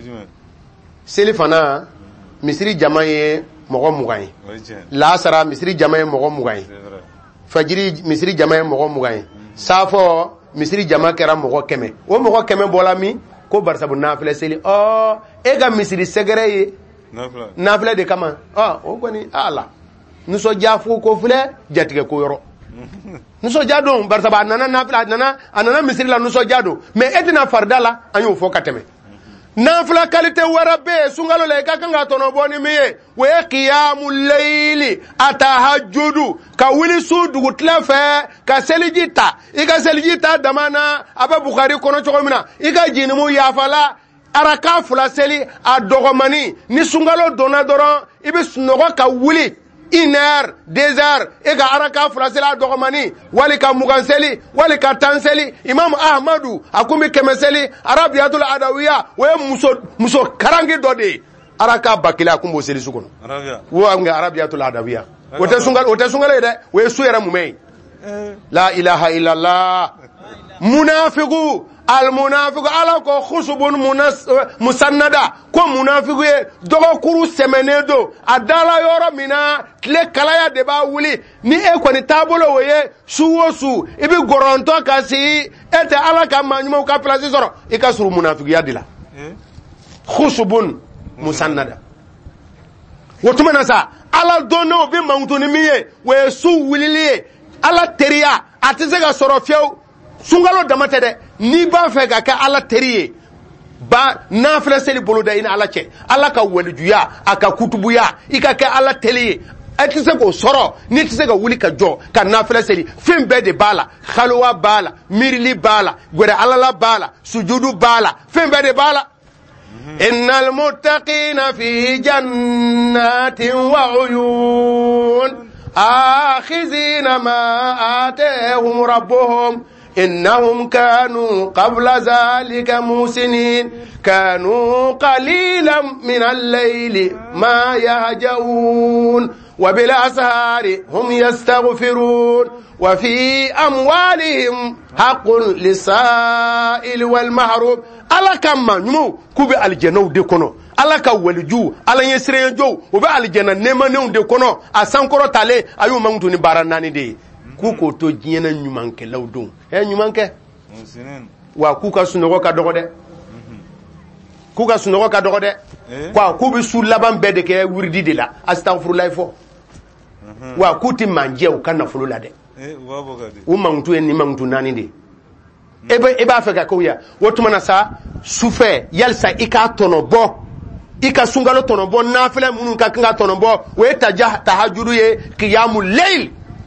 seli fana misiri jama ye mɔgɔ mugan ye lasara misiri jama ye mɔgɔ mugan ye fajiri misiri jama ye mɔgɔ mugan ye safɔ misiri jama kɛra mɔgɔ kɛmɛ o mɔgɔ kɛmɛ bɔla min ko barisabu nafilɛ seli ɔ e ka misiri sɛgɛrɛ ye nafilɛ de kama ɔ o kɔni ala nisɔndiya fo ko filɛ jatigɛ ko yɔrɔ nisɔndiya don barisabu a nana nafilɛ a nana a nana misiri la nisɔndiya don mais e tɛna farida la an y'o fɔ ka tɛmɛ nafila kalite wɛrɛ bɛ yen sunkalo la i ka kan ka tɔnɔbɔ ni min ye o ye kiyamu leyili a tahajudu ka wuli su dugutila fɛ ka seliji ta i ka seliji ta dama na a bɛ Bukari kɔnɔ cogo min na i ka jinimu yafala araka fila seli a dɔgɔmani ni sunkalo donna dɔrɔn i bɛ sunɔgɔ ka wuli une heure deux heures e ka araka fila seli a dɔgɔmani wali ka mugan seli wali ka tan seli Imam Ahmadu a kun bɛ kɛmɛ seli Arabiyatul Adawiya o ye muso muso karangi dɔ de ye araka ba kelen a kun b'o seli su kɔnɔ wo an ka Arabiyatul Adawiya o tɛ sunkalo o tɛ sunkalo ye dɛ o ye su yɛrɛ mumɛ ye la ilaha illallah munafiku almunafiku ala ko khusubun musannada ko munafiku ye dɔgɔkuru sɛmɛnen don a dala yɔrɔ min na tile kalaya de b'a wuli ni e kɔni taabolo o ye su o su i bɛ gɔrɔntɔ ka sigi e tɛ ala ka maa ɲumanw ka place sɔrɔ i ka surun munafikiya de la khusubun musannada o tuma na sa ala dɔnnenw bɛ mankutu ni min ye o ye su wulili ye ala teriya a tɛ se ka sɔrɔ fiyewu sunkalo dama tɛ dɛ n'i b'a fɛ ka kɛ ala teri ye ba nafila seli boloda i ni ala cɛ ala ka walijuya a ka kutubuya i ka kɛ ala teri ye e tɛ se k'o sɔrɔ n'i tɛ se ka wuli ka jɔ ka nafila seli fɛn bɛɛ de b'a la xaluwa b'a la miirili b'a la gwɛrɛ alala b'a la sujudu b'a la fɛn bɛɛ de b'a la innal muttaqina fi jannatin wa uyun akhizina ma atahum rabbuhum إنهم كانوا قبل ذلك موسنين كانوا قليلا من الليل ما يهجعون وبالأسهار هم يستغفرون وفي أموالهم حق للسائل والمحروم على كما نمو كوبي الجنة ديكونو على كولجو على يسرينجو وبي الجنة نما نون ديكونو أسانكورو تالي أيو مانتوني باراناني دي kuko to jiena nyumanke lawdon e nyumanke wa kuka sunogo ka dogo de kuka sunogo ka dogo de kwa kubi su laban bede ke wurdi de la astaghfirullah fo wa kuti manje o kana fulu la de eh wa bogade o mantu en ni mantu nani de ebe ebe afeka ko ya wotu mana sa sufe yalsa ika tono bo ika sungalo tono bo nafile munun ka kinga tono bo we tajah tahajuru ye qiyamul layl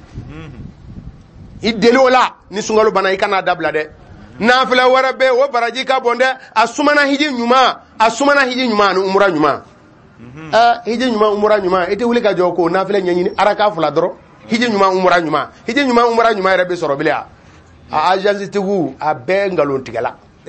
ideli wala ni sungalo bana ikana dabla de nafila wara be wo baraji ka bonde asumana hiji nyuma asumana hiji nyuma no umura nyuma ah hiji nyuma umura nyuma ite wuli ka joko nafila nyanyini araka fula doro hiji nyuma umura nyuma hiji nyuma umura nyuma rebe soro bilia a agence tigu a be ngalo tigala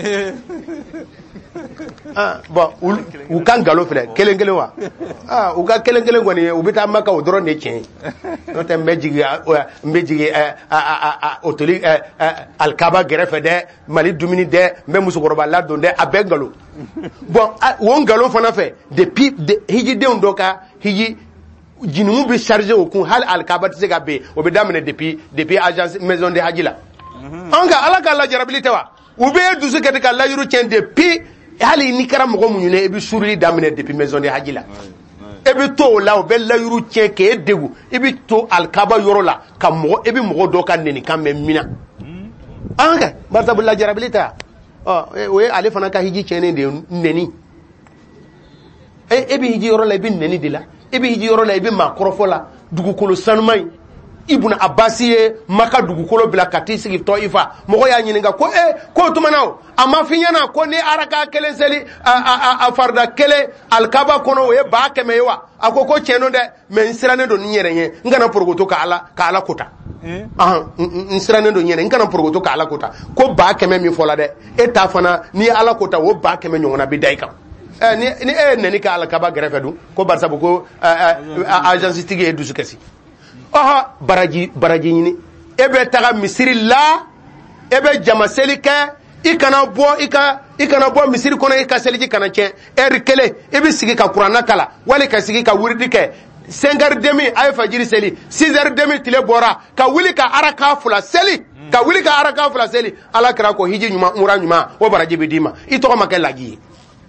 ah bon u kan galo fele kelen kelen wa ah u ka kelen kelen ngoni u bita maka o doro ne chen no te mbejigi mbejigi a a a otoli alkaba gerefe de mali dumini de mbe musukoroba la donde a be ngalo bon won ngalo fana fe depuis hiji de ndoka hiji jinumu bi charger au kun hal alkaba tse ga be o be damene depuis depuis agence maison de hajila anga alaka la jarabilité wa ube dusu kete ka la yuru chen depuis hali ni kara mo mu nyune ebi suruli damine depuis maison de hajila ebi to la o be la yuru chen ke degu ebi to alkaba yoro la ka mo ebi mo do kan neni kan me mina anga barta bulla jarabilité oh we ale fana ka hiji chen de neni e ebi hiji yoro la ebi neni dila ebi hiji yoro la ebi makrofo la dugukolo sanumai ibn abbasiye maka dugukolo bila kati sigi to ifa mogo ya nyininga ko e ko tumanao ama finyana ko ni araka kele seli a a a farda kele alkaba kono we ba kemewa akoko cheno de men sirane do nyerenye ngana porgoto ka ala ka ala kota eh ah nsirane do nyere ngana porgoto ka ala kota ko ba keme mi fola de eta fana ni ala kota wo ba keme nyongona bi daika eh ni ni e neni ka alkaba grefedu ko barsa ko agence tigi e dusu kasi aha baraji baraji ni ebe taga misiri la ebe jamaseli ke ikana bo ika ikana bo misiri kono ika seliji kana che er kele ebe sigi ka qur'ana kala wali ka sigi ka wurdi ke cinq heures demi ay fajiri seli six heures demi tile bora ka wuli ka araka fula seli ka wuli ka araka fula seli ala kra ko hiji nyuma umra nyuma o baraji bidima ito ko makela gi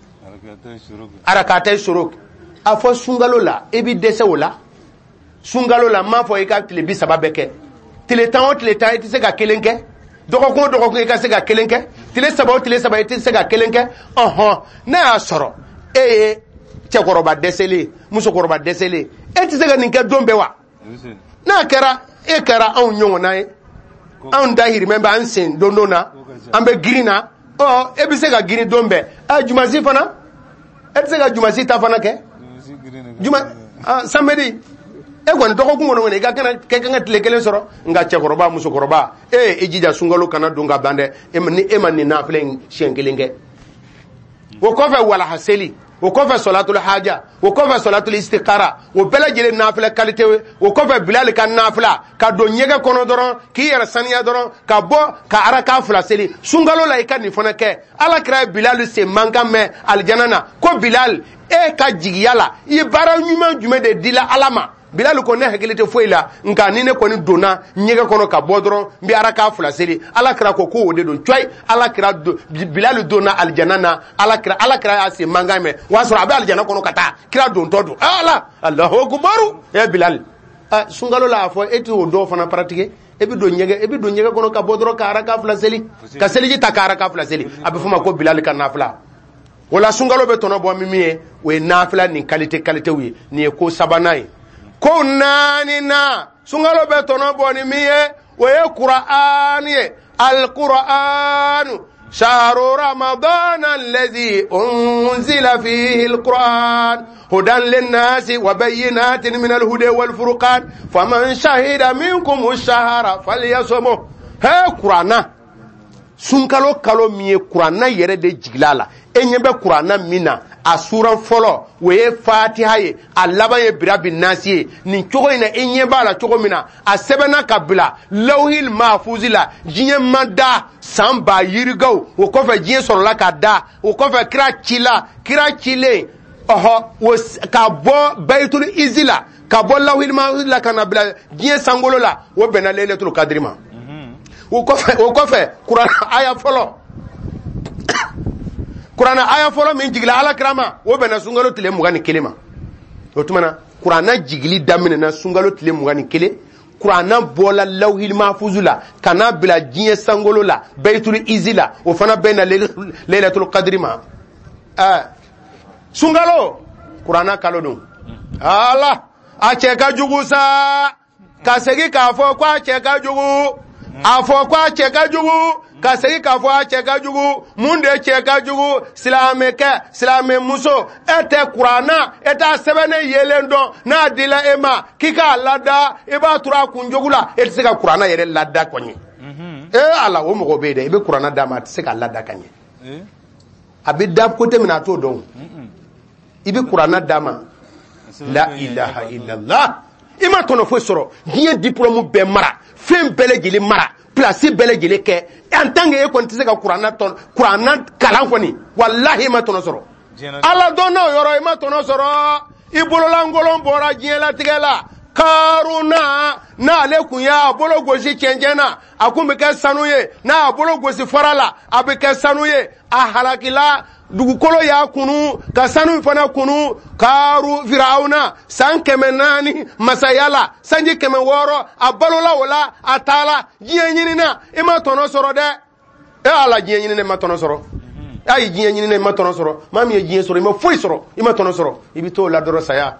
araka tay suruk afo sungalo la ebi dese wala sungalo la ma fo e ka tile bi sababe ke tile tan o tile tan iti se ka kelenke doko ko doko ko e ka se ka kelenke tile saba o tile saba iti se ka kelenke oho na asoro e che koroba desele muso koroba desele eti se ka ninke dombe wa na kera e kera on nyongo na e on dahiri memba ansen dondona ambe girina o e bi se ka giri dombe a jumasi fana eti se ka jumasi ta fana ke juma ah samedi e gwan to ko ngono ne ga kana ke kana tile kelen soro nga che koroba muso koroba e ejija sungalo kana dunga bande e ni e man ni na flen shenkelenge wo ko fa wala haseli wo ko fa salatul haja wo ko fa salatul istiqara wo bela jele nafila qualité wo ko fa bilal kan nafila ka do nyega kono doron ki yara saniya doron ka bo ka araka fula seli sungalo la ikan ni fona ke ala kra bilal se mangame aljanana ko bilal e ka jigiyala i bara nyuma jume de dila alama bilal ko ne hakilite foila nka ni ne ko ni dona nyega kono ka bodron bi araka fula seli ala kra ko ko de don toy ala kra bilal dona aljanana ala kra ala kra ase mangame wasra abi aljana kono kata kra don todo ala allahu akbar e bilal ah sungalo la fo eti o do fana pratique e bi do nyega e bi do nyega kono ka bodro ka araka fula seli ka seli ji takara ka fula seli abi fuma ko bilal kan nafla wala sungalo be tono bo mimiye we nafla ni qualité qualité wi ni ko sabanai ko nani na sungalo be tono bo ni miye we qur'an ye al qur'an شهر رمضان الذي أنزل فيه القرآن هدى للناس وبينات من الهدى والفرقان فمن شهد منكم الشهر فليصمه ها قرآن sunkalo kalo mi ye Qur'ana yɛrɛ de jigila la e ɲɛ bɛ Qur'ana min na a suran fɔlɔ o ye Fatiha ye a laban ye birabi nasi ye nin cogo in na e ɲɛ b'a la cogo min na a sɛbɛnna ka bila lawhil mahfuzi la diɲɛ ma da san ba yirigaw o kɔfɛ diɲɛ sɔrɔla ka da o kɔfɛ kira cila kira cilen ɔhɔ ka bɔ bayitul izi la ka bɔ lawhil mahfuzi la ka na bila diɲɛ sankolo la o bɛnna laylatul qadri ma o kɔfɛ o kɔfɛ Qur'an aya fɔlɔ Qur'an aya fɔlɔ min jigila ala kirama o bɛnna sunkalo tile mugan ni kelen ma o tuma na Qur'an jigili daminɛna sunkalo tile mugan ni kelen Qur'an bɔla lawhil mahfuzu la kana bila diɲɛ sankolo la bayitul izi la o fana bɛnna laylatul qadri ma eh sunkalo Qur'an kalo don ala a cɛ ka jugu sa ka segin k'a fɔ ko a cɛ ka jugu a fɔ ko a cɛ ka jugu ka segin k'a fɔ a cɛ ka jugu mun de cɛ ka jugu silamɛkɛ silamɛmuso e tɛ Qur'ana e t'a sɛbɛnnen yelen dɔn n'a dila e ma k'i k'a lada i b'a tura a kunjogu la e tɛ se ka Qur'ana yɛrɛ lada kɔni e ala o mɔgɔ bɛ yen dɛ i bɛ Qur'ana d'a ma a tɛ se k'a lada ka ɲɛ a bɛ da côté min na a t'o dɔn i bɛ Qur'ana d'a ma la ilaha illallah i ma tɔnɔ foyi sɔrɔ diɲɛ diplôme bɛɛ mara fɛn bɛɛ lajɛlen mara place bɛɛ lajɛlen kɛ en tant que e kɔni tɛ se ka Qur'ana tɔn Qur'ana kalan kɔni wallahi i ma tɔnɔ sɔrɔ ala dɔn n'o yɔrɔ i ma tɔnɔ sɔrɔ i bololankolon bɔra diɲɛ latigɛ la Karuna n'ale kun y'a bolo gosi cɛncɛn na a kun bɛ kɛ sanu ye n'a bolo gosi fara la a bɛ kɛ sanu ye a halakila dugukolo y'a kunu ka sanu fana kunu Karu Firawuna san kɛmɛ naani masaya la sanji kɛmɛ wɔɔrɔ a balola o la a taala diɲɛ ɲinina i ma tɔnɔ sɔrɔ dɛ e ala diɲɛ ɲinina i ma tɔnɔ sɔrɔ ayi diɲɛ ɲinina i ma tɔnɔ sɔrɔ maa min ye diɲɛ sɔrɔ i ma foyi sɔrɔ i ma tɔnɔ sɔrɔ i bɛ t'o la dɔrɔn saya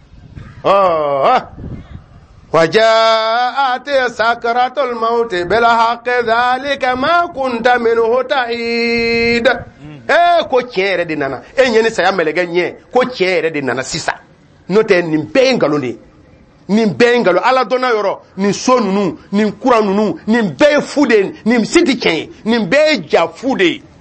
وجاءت سكرة الموت بالحق ذلك ما كنت منه تحيد eh ko tiɲɛ yɛrɛ de nana e ɲɛ ni saya mɛlɛkɛ ɲɛ ko tiɲɛ yɛrɛ de nana sisan n'o tɛ nin bɛɛ ye nkalon de ye nin bɛɛ ye nkalon ala dɔnna yɔrɔ nin so ninnu nin kura ninnu nin bɛɛ ye fu de ye nin si tɛ tiɲɛ ye nin bɛɛ ye ja fu de ye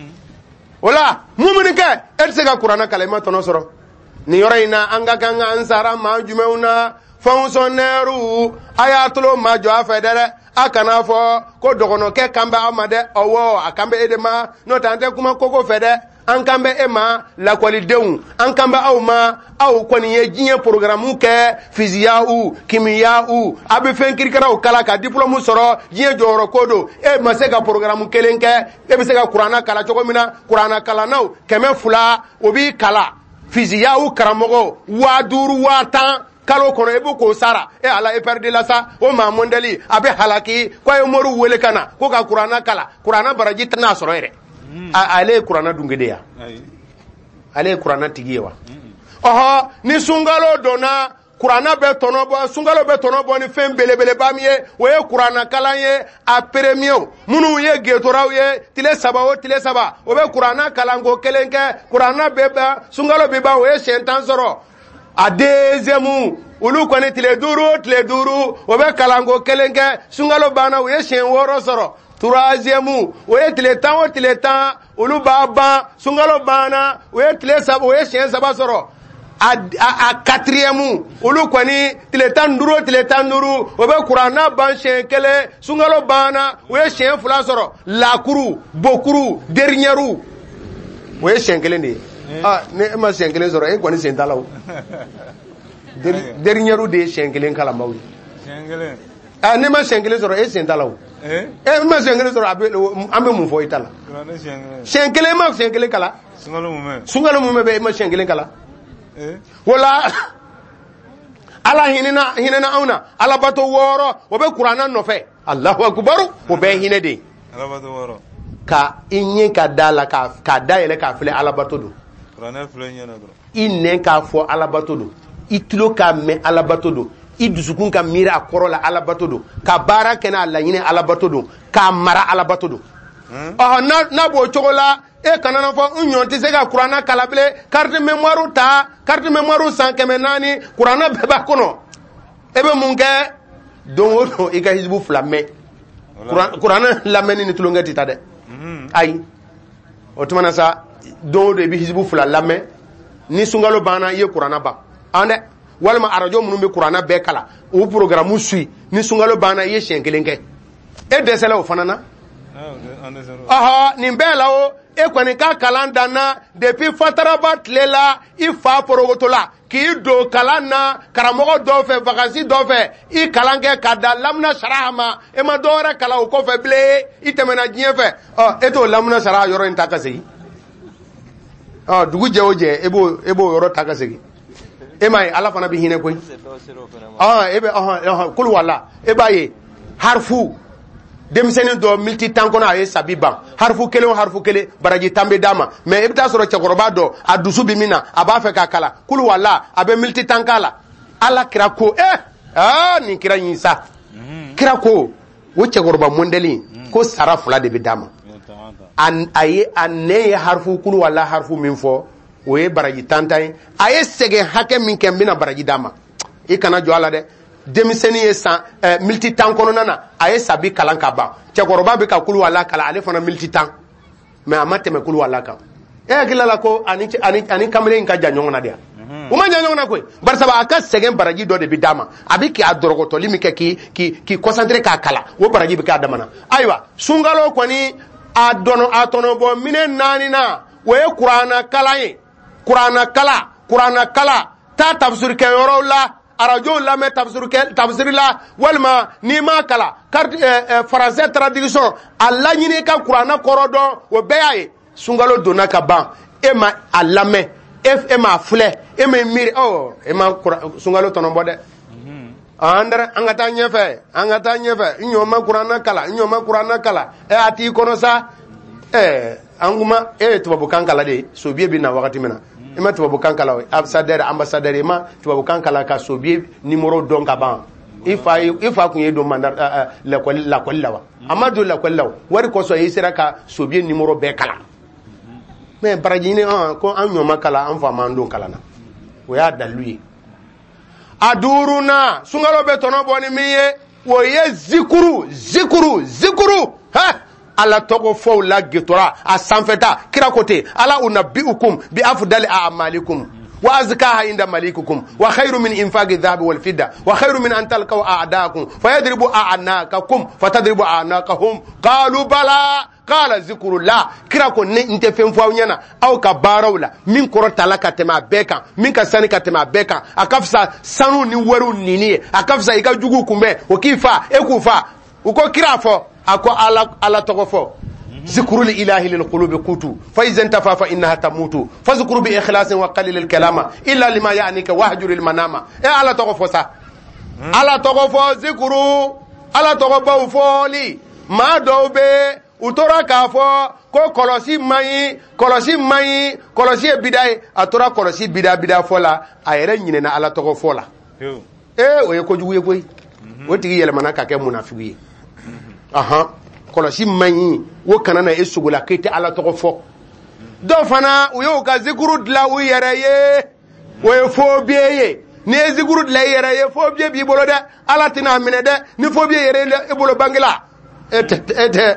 o la mumuni kɛ e tɛ se ka Qur'ana kalan i ma tɔnɔ sɔrɔ nin yɔrɔ in na an ka kan ka an sara maa jumɛnw na fonctionnaire a y'a tulo majɔ a fɛ dɛ a kana fɔ ko dɔgɔnɔkɛ kan bɛ aw ma dɛ ɔwɔ a kan bɛ e de ma n'o tɛ an tɛ kuma koko fɛ dɛ an kan bɛ e ma lakɔlidenw an kan bɛ aw ma aw kɔni ye diɲɛ programme kɛ fisiyaw kimiyaw a bɛ fɛn kirikaraw kala ka diplôme sɔrɔ diɲɛ jɔyɔrɔ ko don e ma se ka programme kelen kɛ e bɛ se ka Qur'ana kalan cogo min na Qur'ana kalannaw kɛmɛ fila o b'i kala fisiyaw karamɔgɔ waa duuru waa tan kalo kɔnɔ i b'o k'o sara e ala e perdre la sa o maa mondeli a bɛ halaki ko a ye moriw wele ka na ko ka Qur'ana kala Qur'ana baraji tɛna sɔrɔ yɛrɛ ale ye Qur'ana dungede ya ale ye Qur'ana tigi ye wa ɔhɔ ni sunkalo donna Qur'ana bɛ tɔnɔ bɔ sunkalo bɛ tɔnɔ bɔ ni fɛn belebeleba min ye o ye Qur'ana kalan ye a premium minnu ye getoraw ye tile saba o tile saba o bɛ Qur'ana kalan ko kelen kɛ Qur'ana bɛ ban sunkalo bɛ ban o ye siɲɛ tan sɔrɔ a deuxième olu kɔni tile duuru tile duuru o bɛ kalanko kelen kɛ sunkalo banna o ye siɲɛ wɔɔrɔ sɔrɔ troisième o ye tile tan o tile tan olu b'a ban sunkalo banna o ye tile saba o ye siɲɛ saba sɔrɔ a a quatrième olu kɔni tile tan duuru o tile tan duuru o bɛ Qur'ana ban siɲɛ kelen sunkalo banna o ye siɲɛ fila sɔrɔ lakuru bokuru dernière o ye siɲɛ kelen de ye ah ne e ma siɲɛ kelen sɔrɔ e kɔni sen t'a la o dernière de ye siɲɛ kelen kalamaw ye siɲɛ kelen ah ne ma siɲɛ kelen sɔrɔ e sen t'a la o eh e ma siɲɛ kelen sɔrɔ a bɛ an bɛ mun fɔ i ta la siɲɛ kelen ma siɲɛ kelen kala sunkalo mun bɛ sunkalo mun bɛ e ma siɲɛ kelen kala eh wala ala hinɛna hinɛna anw na alabato wɔɔrɔ o bɛ Qur'ana nɔfɛ Allahu akbar o bɛɛ hinɛ de ye alabato wɔɔrɔ ka i ɲɛ ka da la ka ka da yɛlɛ k'a filɛ alabato don i nɛn k'a fɔ alabato don i tulo k'a mɛn alabato don i dusukun ka miiri a kɔrɔ la alabato don ka baara kɛ n'a laɲini alabato don k'a mara alabato don ah na na bo chogola e kanana fo unyon ti se ga qur'ana kalable carte mémoire ta carte mémoire cent kemenani qur'ana beba kono ebe munke don o e ga hizbu flamme qur'ana lameni ni tulongati tade ay o tumana sa don do e bi hizbu flamme ni sungalo bana ye qur'ana ba ande walma arajo munum be qur'ana be kala o programme sui ni sungalo bana ye shenkelenke e desela o fanana aha ni bela o e kwani ka kalanda na depuis fatarabat lela ifa porogotola ki do kalana karamogo do fe vacances do fe i kalange kada lamna sharahama e ma dora kala o ko fe ble itemena jien fe oh eto lamna sharaha yoro intakasegi oh dugu jeoje ebo ebo yoro takasegi e mai ala fana bi hine koy ah ebe ah kul wala e baye harfu demiseni do milti tankono aye sabiba harfu kele harfu kele baraji tambe dama mais ibta soro cekoroba do adusu bimina aba fe kakala kul wala abe milti tankala ala kira ko eh ah ni kira yinsa kira ko wo cekoroba mondeli ko sarafula de bidama an aye anne harfu kul wala harfu min fo oye baraji tantai aye sege hake min kembina baraji dama e kana jo ala de demiseni ye san eh, milti tan kono nana aye sabi kalan ka ba cekoroba be ka kulu wala kala ale fana milti tan mais amate me kulu wala ka e akilala ko ani ani ani kamere nka janyo na dia o ma janyo na ko bar saba aka segen baraji do de bidama abiki adorogoto limike ki ki ki concentré ka kala wo baraji be ka damana aywa sungalo ko ni adono atono bo minen nani na we qur'ana kala yi qur'ana kala qur'ana kala ta tafsir ke yoro la arajo la me tafsir ke tafsir la walma ni ma kala carte eh, français traduction alla nyini ka qur'ana korodo wo beyaye sungalo dona ka ban e ma alame e ma fle e ma miri oh e ma sungalo tono bode andra angata nyefe angata nyefe nyoma qur'ana kala nyoma qur'ana kala e ati kono sa eh anguma e to bukan kala de so bie bi na wakati mena ima tubabu kankala ambassadeur ambassadeur ima tubabu kankala ka sobie numéro don ka ban ifa ifa kunye do mandar la ko la ko lawa amadu la ko lawa wari ko so yisira ka sobie numéro be kala mais barajine an ko an nyoma kala an fa mando kala na o ya daluye aduruna sungalo be tono boni miye wo ye zikuru zikuru zikuru ha ala togo fo la getora a sanfeta kira kote ala unabbiukum bi afdali a'malikum wa azkaha inda malikukum wa khairu min infaqi dhahab wal fidda wa khairu min an talqaw a'daakum fayadribu a'nakakum fatadribu a'nakahum qalu bala qala zikrullah kira ko ne inte fen fo nyana aw ka barawla min koro talaka tema beka min ka sani ka tema beka akafsa sanu ni waru nini akafsa ika jugu kumbe o kifa ekufa uko kira fo ako ala ala togofo zikru li ilahi lil qulubi qutu fa iza tafa fa innaha tamutu fazkuru bi ikhlasin wa qalil al kalama illa lima ya'nika wahjur al manama e ala togofo sa ala togofo zikru ala togofo foli ma dobe utora ka fo ko kolosi mai kolosi mai kolosi bidai atora kolosi bida bida fola ayere nyine na ala togofo la e o ye ko jugu ye koy o tigi yele manaka ke munafiqi aha kolosi manyi wo kanana esugula kete ala to fo do fana wo yo ka zikuru dla wo yereye wo fobieye ni zikuru dla yereye fobie bi bolo de ala tina mine de ni fobie yere e bolo bangila ete ete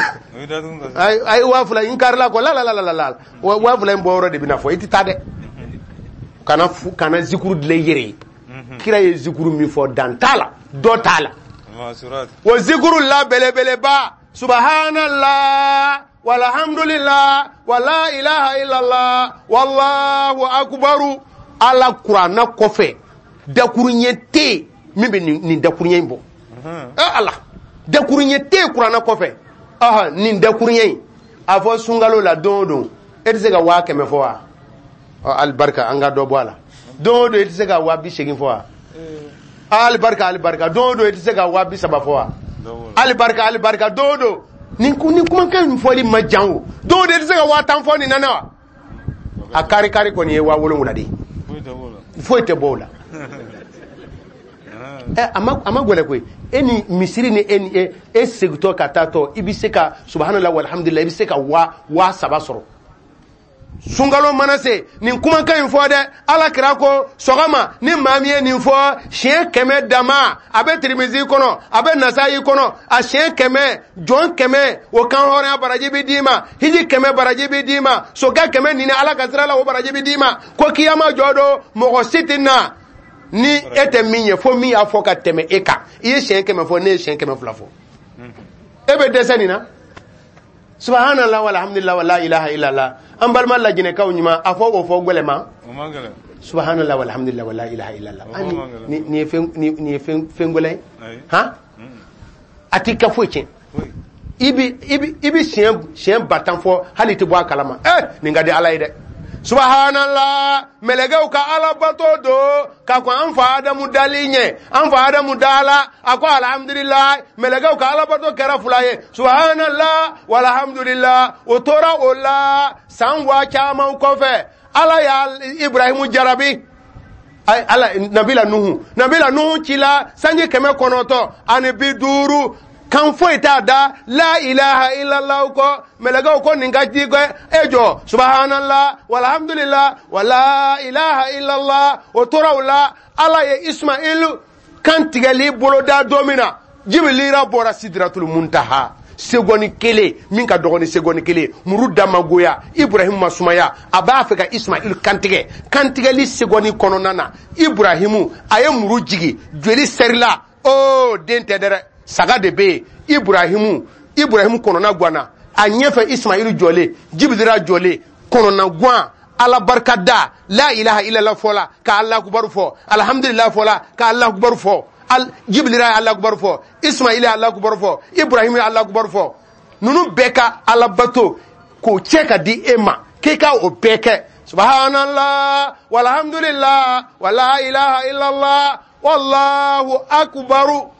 ay ay wafula inkarla ko la la la la la wafula mboro de bina fo ititade kana fu kana zikuru dla yere kira ye zikuru mi fo dantala do tala wa zikrullah bele bele ba subhanallah walhamdulillah wala ilaha illallah wallahu akbar ala qur'ana kofe dakurunyete mibe ni dakurunyen bo eh allah dakurunyete qur'ana kofe aha ni dakurunyen afo sungalo la dondo etise ga wa keme fo wa albarka anga do boala dondo etise ga wa bi shegin fo wa albarka albarka dodo etisega wabi sabafoa albarka albarka dodo ni ni kuma kan foli majanwo dodo etisega watan foni nana akari kari ko ni wa wolo nguladi foite bola eh ama ama gwele ko eni misiri ni eni e, e seguto katato ibiseka subhanallah walhamdulillah ibiseka wa wa sabasoro sungalo manase nin kuma kan fo de ala kira ko sogama ni mamiye nin fo shen keme dama abe tirmizi kono abe nasai kono a shen keme jon keme o kan hore baraji bi dima hiji keme baraji bi dima so ga keme ni ala kasra la o baraji bi dima ko kiyama jodo mo sitina ni ete minye fo mi afo ka teme eka iye shen keme fo ne shen keme flafo ebe desenina subhanallah walhamdulillah wala ilaha illallah an balma la jine kaw nyima afo o fo golema subhanallah walhamdulillah wala ilaha illallah ani ni fen ni fen fen golay ha atika fo chen ibi ibi ibi sien sien batan fo haliti bo kalama eh ni ngade alay de subhanallah melegew ka ala bato do ka ko an fa adamu dalinye an fa adamu dala ako alhamdulillah melegew ka ala bato kera fulaye subhanallah walhamdulillah otora ola sanwa chama kofe ala ya ibrahim jarabi ay ala nabila nuhu nabila nuhu kila sanje keme konoto ani biduru kan fo ita da la ilaha illallah ko melaga ko ninga jigo ejo subhanallah walhamdulillah wala ilaha illallah o torawla ala ya ismail kan tigali bolo da domina jibril bora sidratul muntaha segoni kele min ka dogoni segoni kele muru damagoya ibrahim masumaya aba afika ismail kantige kantige li segoni kononana ibrahimu aye muru jigi jeli serla o dente dere saga de be ibrahimu ibrahimu konona gwana anyefe ismail jole jibdira jole konona gwa ala barkada la ilaha illa allah fola ka allah akbar fo alhamdulillah fola ka allah akbar fo al jibril allah akbar fo ismail allah akbar fo ibrahim allah akbar fo nunu beka ala bato ko cheka di ema keka o beke subhanallah walhamdulillah wala ilaha illa allah wallahu akbar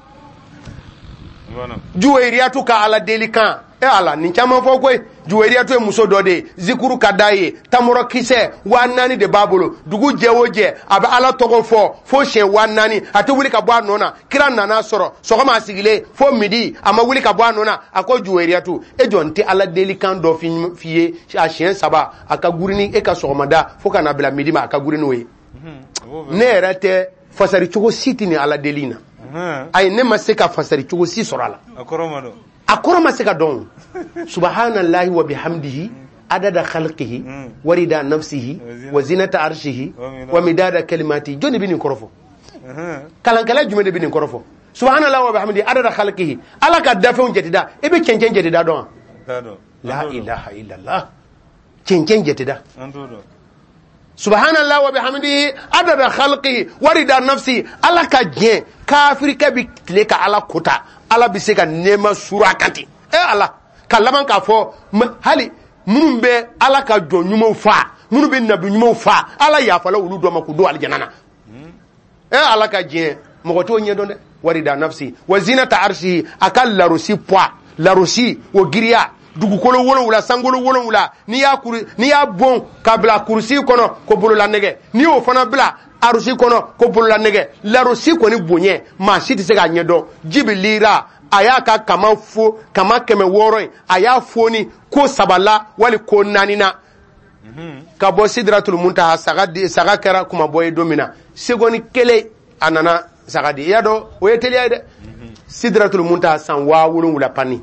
juwairiyatu ka ala delikan e ala ni chama fo ko juwairiyatu e muso dode zikuru kadaye tamoro kise wanani de babolo dugu jewoje aba ala togo fo fo she wanani ati wuli ka bwa nona kira nana soro soko ma sigile fo midi ama wuli ka bwa nona ako juwairiyatu e jonte ala delikan do fiye a chien saba aka gurini e ka sogomada fo kana bla midi ma aka gurini we ne rate fasari chugo sitini ala delina ay ne maseka fasari chugo si sorala akoroma do akoroma seka don subhanallahi wa bihamdihi adada khalqihi wa rida nafsihi wa zinata arshihi wa midada kalimati joni bini korofo kalan kala jume bini korofo subhanallahi wa bihamdihi adada khalqihi ala ka dafon jetida e be cencen jetida don la ilaha illallah cencen jetida andodo subhanallah wa bihamdihi adada khalqihi warida nafsi ala ka je kafiri ka bi tile ka ala kota ala bi se ka nema surakati e ala kalaman ka fo hali munun be ala ka jo nyumo fa munun be nabi nyumo fa ala ya fala wulu do mako do aljanna e ala ka je mo to nye don warida nafsi wa zinata arshi akal la rusi poa la rusi wo giriya dugu kolo wolo wula sangolo wolo wula ni ya kuri ni ya bon kabla kursi kono ko bolo la nege ni o fana bla arusi kono ko bolo la nege la rusi ko ni bonye ma siti se ga nyedo jibilira aya ka kama fo kama keme woro aya foni ko sabala wali ko nanina mhm ka bo sidratul muntaha sagadi sagakara kuma boye domina segoni kele anana sagadi yado o yeteli de sidratul muntaha san wa wolo wula pani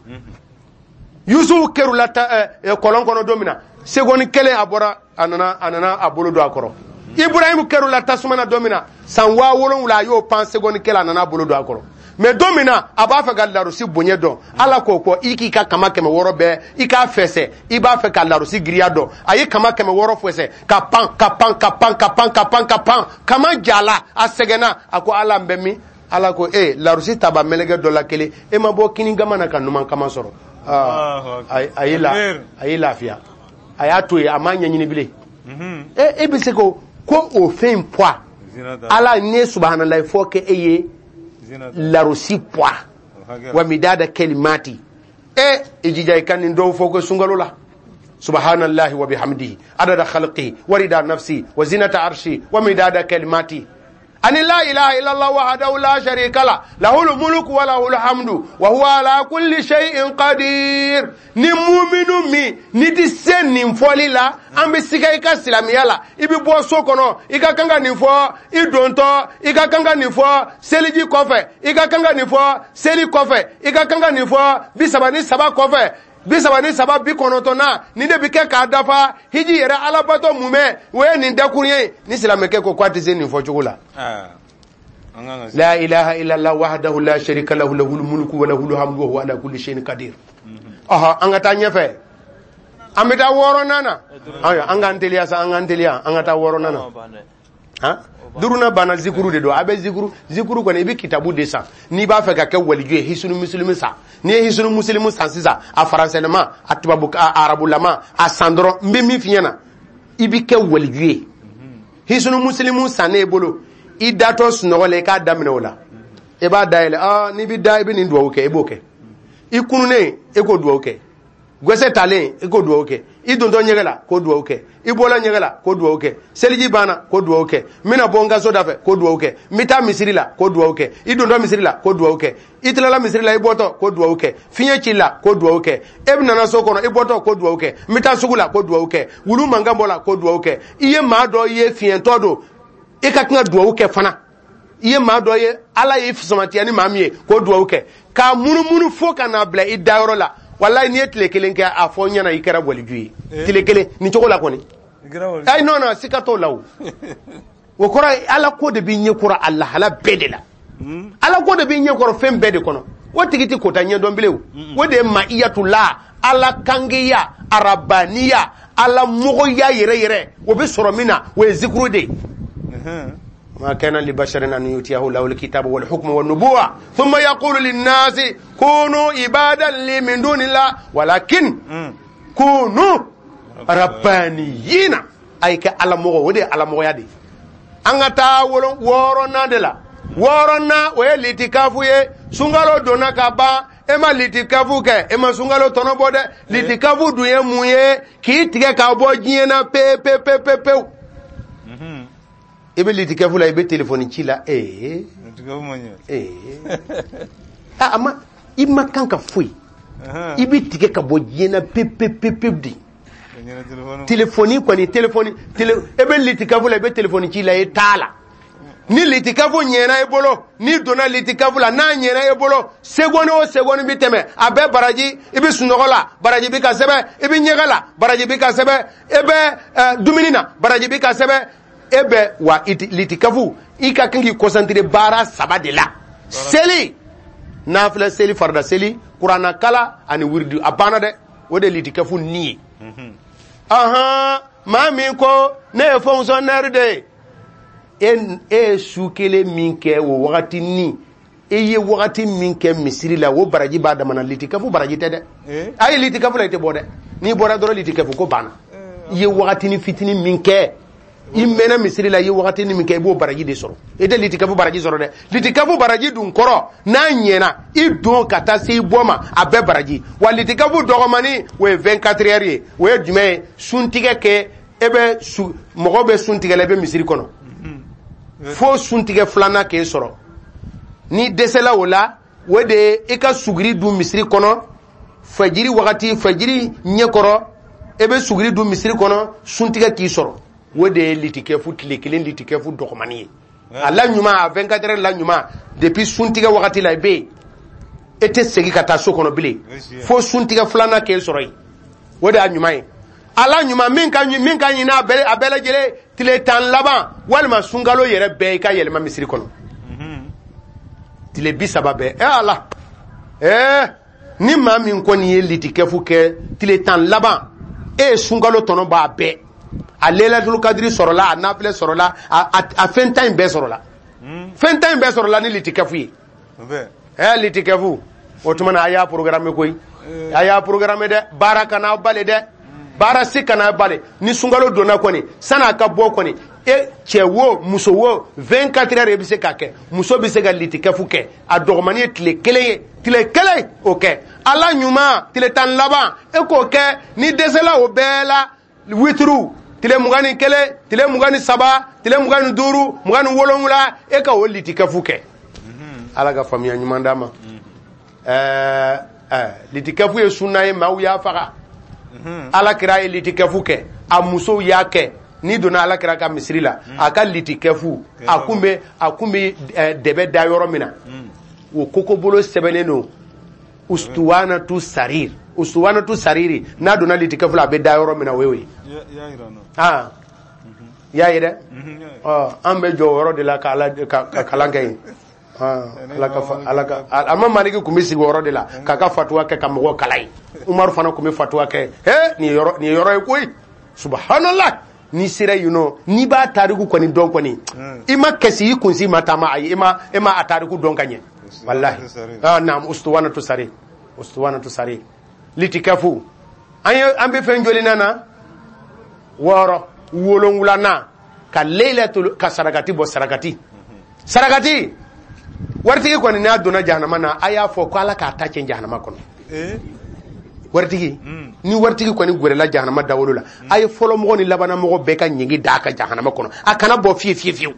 yusu keru lata e kolon kono domina segoni kele abora anana anana abolo do akoro ibrahim keru lata sumana domina sanwa wolon la yo pan segoni kele anana abolo do akoro me domina aba fa galaru si bonye do ala kokko iki ka kama keme woro be ika fese iba fa galaru si griya do ayi kama keme woro fese ka pan ka pan ka pan ka pan ka pan ka pan kama jala asegena ako ala mbemi ala ko e la rusi taba melege do la kele e mabo kini gamana kan numan kama soro ah ay la ay lafiya aya to e amanya nyini bile mhm e e bise ko ko o fin poa ala ne subhanallahi fo ke eye la rusi poa wa midada kalimati e ejija kan ndo fo ko sungalula subhanallahi wa bihamdihi adada khalqihi wa rida nafsi wa zinata arshi wa midada kalimati ani la ilaha illallah wahdahu la sharika la lahul mulku wa lahul hamdu wa huwa ala kulli shay'in qadir. Ni mu'minu mi ni di sen ni foli la ambe sika ika silamiya la ibi bo so kono ika kanga ni fo idonto ika kanga ni fo seliji kofe ika kanga ni fo seli kofe ika kanga ni fo bisabani saba kofe bisabani saba bi konoto na ni de bike ka dafa hiji yera alabato mume we ni dakuriye ni silameke ko kwati sen ni fo chugula. ah la ilaha illa allah wahdahu la sharika lahu lahul mulku wa lahul hamdu wa huwa ala kulli shay'in qadir. aha angata nyefe amita woro nana aya anga antelia sa anga antelia angata woro nana ha duruna bana zikuru de do abe zikuru zikuru ko ne bi kitabu de sa ni ba fe ka ke waliju hisunu muslimin sa ni hisunu muslimin sa sisa a français a tubabu a arabu lama a sandro mbe mi fiena ibi ke waliju hisunu muslimin sa ne bolo i dato sunogole ka damine wala e ba daile ah ni bi dai bi ni duwo ke e boke i kunune e ko duwo ke gwese tale e ko duwo ke i dondo nyegala ko duwo ke i bola nyegala ko duwo ke seliji bana ko duwo ke mina bonga so dafe ko duwo ke mita misirila ko duwo ke i dondo misirila ko duwo ke itlala misirila i boto ko duwo ke finye chilla ko duwo ke ebna na sokono i boto ko duwo ke mita sugula ko duwo ke wulu mangambola ko duwo ke iye ma do iye fien todo e ka kan duwo ke fana iye ma do ye ala ye fisomati ani mamie ko duwo ke ka munu munu fo kana bla i dayoro la wallahi ni etle kelen ke afo nyana ikara boliju tile kelen ni chokola koni ay non non sikato law wo kora ala ko de bi nyekura allah hala bedela ala ko de bi nyekura fem bede kono wo tigiti ko tanye don bilew wo de ma iyatullah ala kangiya arabaniya ala mogo ya yere yere wo be soro mina wo zikru de ما كان لبشر أن يؤتيه الله الكتاب والحكم والنبوة ثم يقول للناس كونوا عبادا لي من دون الله ولكن كونوا ربانيين أي كألا مغو ودي ألا مغو يدي أنغتا ورونا دلا ورونا ويلتكافو سنغالو دونا كابا ema litikafu ke ema sungalo tono bode litikafu duye muye ki tike ka bo jiena pe pe pe pe pe mhm ibe litikafu la ibe telefoni chila eh litikafu manye eh ah ama ima kanka fui ibe tike ka bo jiena pe pe pe pe di telefoni ko ni telefoni tele ebe litikafu la ibe telefoni chila e tala ni litikafu nyena e bolo ni dona litikafu la na nyena e bolo segoni o segoni biteme abe baraji ibi sunogola baraji bi ka sebe ibi nyegala baraji bi ka sebe ebe uh, duminina baraji bi ka sebe ebe wa iti, litikafu ika kingi concentré bara sabade la seli nafila seli farda seli qur'ana kala ani wirdu abana de wode litikafu ni mm -hmm. aha mami ko ne fonctionnaire de en e sukele minke wo wakati ni eye wakati minke misiri la wo baraji ba da mana litikafu baraji tede eh? Ay litikafu la ite bode ni bora doro litikafu ko bana eh, ye wakati ni fitini minke imena misiri la ye wakati ni minke bo baraji de soro ede litikafu baraji soro de litikafu baraji dun koro na nyena i don kata se boma abe baraji wa litikafu dogomani we vingt-quatre heures we jume suntige ke ebe su mogobe suntige lebe misiri kono fo suntige flana ke soro ni desela wala wede e ka sugiri du misri kono fajiri wakati fajiri nyekoro ebe sugiri du misri kono suntige ki soro wede litike fu tile litike fu dokomani ala nyuma vingt-quatre heures la nyuma depuis suntige wakati la be ete segi kata so kono bile fo suntige flana ke soro wede anyuma ala nyuma min ka min ka nyina abele abele jele tile tan laban walma sungalo yere be ka yelma misri kono mhm tile bisaba be e ala eh ni ma min ko ni yeliti kefu ke tile tan laban e sungalo tono ba be alela dul kadri sorola nafle sorola a, a, a fentime be sorola mhm fentime be sorola ni liti kefu yi be eh liti kefu otumana aya programme koy aya programme de baraka na bale de bara sikana bale ni sungalo dona koni sana ka bo koni e chewo muso wo vingt-quatre heures bi se ka ke muso bi se ga litikafu ke a dogmani tile kele tile kele okay ala nyuma tile tan laba e ko ke ni desela o bela witru tile mugani kele tile mugani saba tile mugani duru mugani wolonwula e ka o litikafu kɛ ala ka faamuya ɲuman d'a ma ɛɛ ɛɛ litikafu ye sunna ye maaw y'a faga ala kira ye litikafu kɛ a musow y'a kɛ ni donna ala kira ka misiri la a ka litikafu a kun bɛ a kun bɛ dɛbɛ da yɔrɔ min na o kokobolo sɛbɛnnen don ustuwanatu sarir ustuwanatu sariri n'a donna litikafu la a bɛ da yɔrɔ min na o y'o ye ah y'a ye dɛ ɔ an bɛ jɔ o yɔrɔ de la ka ala ka kalan kɛ yen ala ka ala ka a ma Maliki kun bɛ sigi o yɔrɔ de la k'a ka fatuwa kɛ ka mɔgɔw kalan yen Umaru fana kun bɛ fatuwa kɛ he nin ye yɔrɔ nin ye yɔrɔ ye koyi subhanallah ni sera yen nɔ n'i b'a tariku kɔni dɔn kɔni i ma kɛsi i kunsi ma taama ayi i ma i ma a tariku dɔn ka ɲɛ wallahi ah naam ustuwanatu sarir ustuwanatu sarir litikafu an ye an bɛ fɛn joli nana wɔɔrɔ wolonwulana ka leilatul ka sarakati bɔ sarakati sarakati waritigi kɔni n'a donna jahanama na a y'a fɔ ko ala k'a ta cɛn jahanama kɔnɔ waritigi ni waritigi kɔni gɛrɛla jahanama dawolo la a ye fɔlɔ mɔgɔ ni labanna mɔgɔ bɛɛ ka ɲɛgi d'a ka jahanama kɔnɔ a kana bɔ fiye fiye fiyewu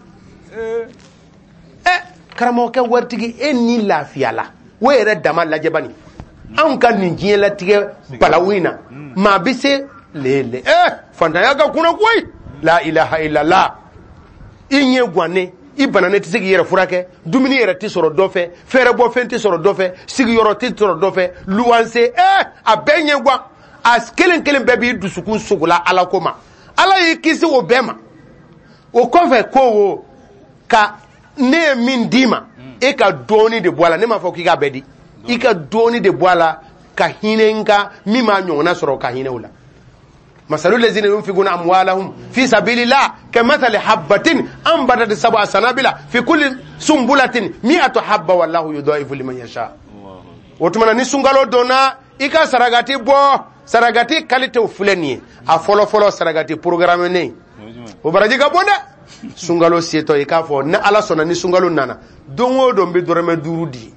ɛ karamɔgɔkɛ waritigi e ni lafiyala o yɛrɛ dama lajɛ bani anw ka nin diɲɛlatigɛ balawu in na maa bɛ se lele ɛ fantanya ka kunna koyi la ilaha illallah i ɲɛ ganne i banane tɛ se k'i yɛrɛ furakɛ dumuni yɛrɛ tɛ sɔrɔ dɔ fɛ fɛɛrɛ bɔ fɛn tɛ sɔrɔ dɔ fɛ sigiyɔrɔ tɛ sɔrɔ dɔ fɛ luwanse ɛ a bɛɛ ɲɛ gan a kelen kelen bɛɛ b'i dusukun sogola ala ko ma ala y'i kisi o bɛɛ ma o kɔfɛ ko o ka ne ye min d'i ma e ka dɔɔni de bɔ a la ne m'a fɔ k'i k'a bɛɛ di i ka dɔɔni de bɔ a la ka hinɛ n kan min m'a ɲɔgɔnna sɔrɔ ka hinɛ o la مثل الذين ينفقون أموالهم في سبيل الله كمثل حبة أنبتت سبع سنابل في كل سنبلة مئة حبة والله يضاعف لمن يشاء وتمنى نسونغالو دونا إيكا سرغاتي بو سرغاتي كاليتي وفلني أفولو فولو سرغاتي بروغرامي ني وبراجي كابوندا سونغالو سيتو إيكا فو نا على سونا نسونغالو نانا دونغو دومبي دورمي دورو دي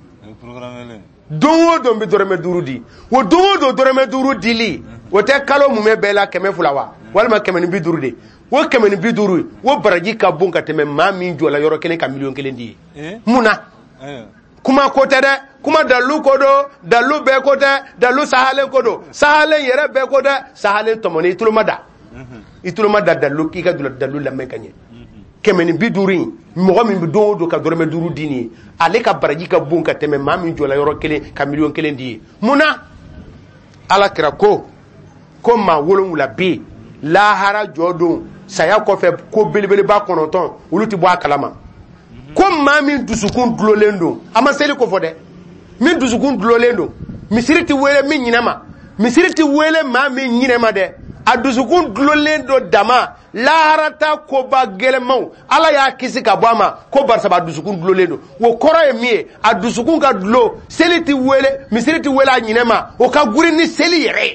dongo don bi dorome duru di wo dongo do dorome duru dili wo te kalo mume bela keme fulawa walma keme ni bi duru de wo keme ni bi duru wo baraji ka bon ka teme ma min jola yoro kelen ka million kelen di muna kuma ko te de kuma dalu ko do dalu be ko te dalu sahalen ko do sahalen yere be ko de sahalen to moni ituluma da ituluma da dalu ki ka dalu la me kanye keme ni bi duru mɔgɔ min bɛ don o don ka dɔrɔmɛ duuru di nin ye ale ka baraji ka bon ka tɛmɛ maa min jɔla yɔrɔ kelen ka miliyɔn kelen di ye munna ala kira ko ko maa wolonwula bɛ yen lahara jɔ don saya kɔfɛ ko belebeleba kɔnɔntɔn olu tɛ bɔ a kalama ko maa min dusukun dulolen don a ma seli ko fɔ dɛ min dusukun dulolen don misiri tɛ wele min ɲinɛ ma misiri tɛ wele maa min ɲinɛ ma dɛ a dusukun dulolen do dama laharata koba gɛlɛmaw ala y'a kisi ka bɔ a ma ko barisa a dusukun dulolen do o kɔrɔ ye min ye a dusukun ka dulo seli tɛ wele misiri tɛ wele a ɲinɛ ma o ka gurin ni seli yɛrɛ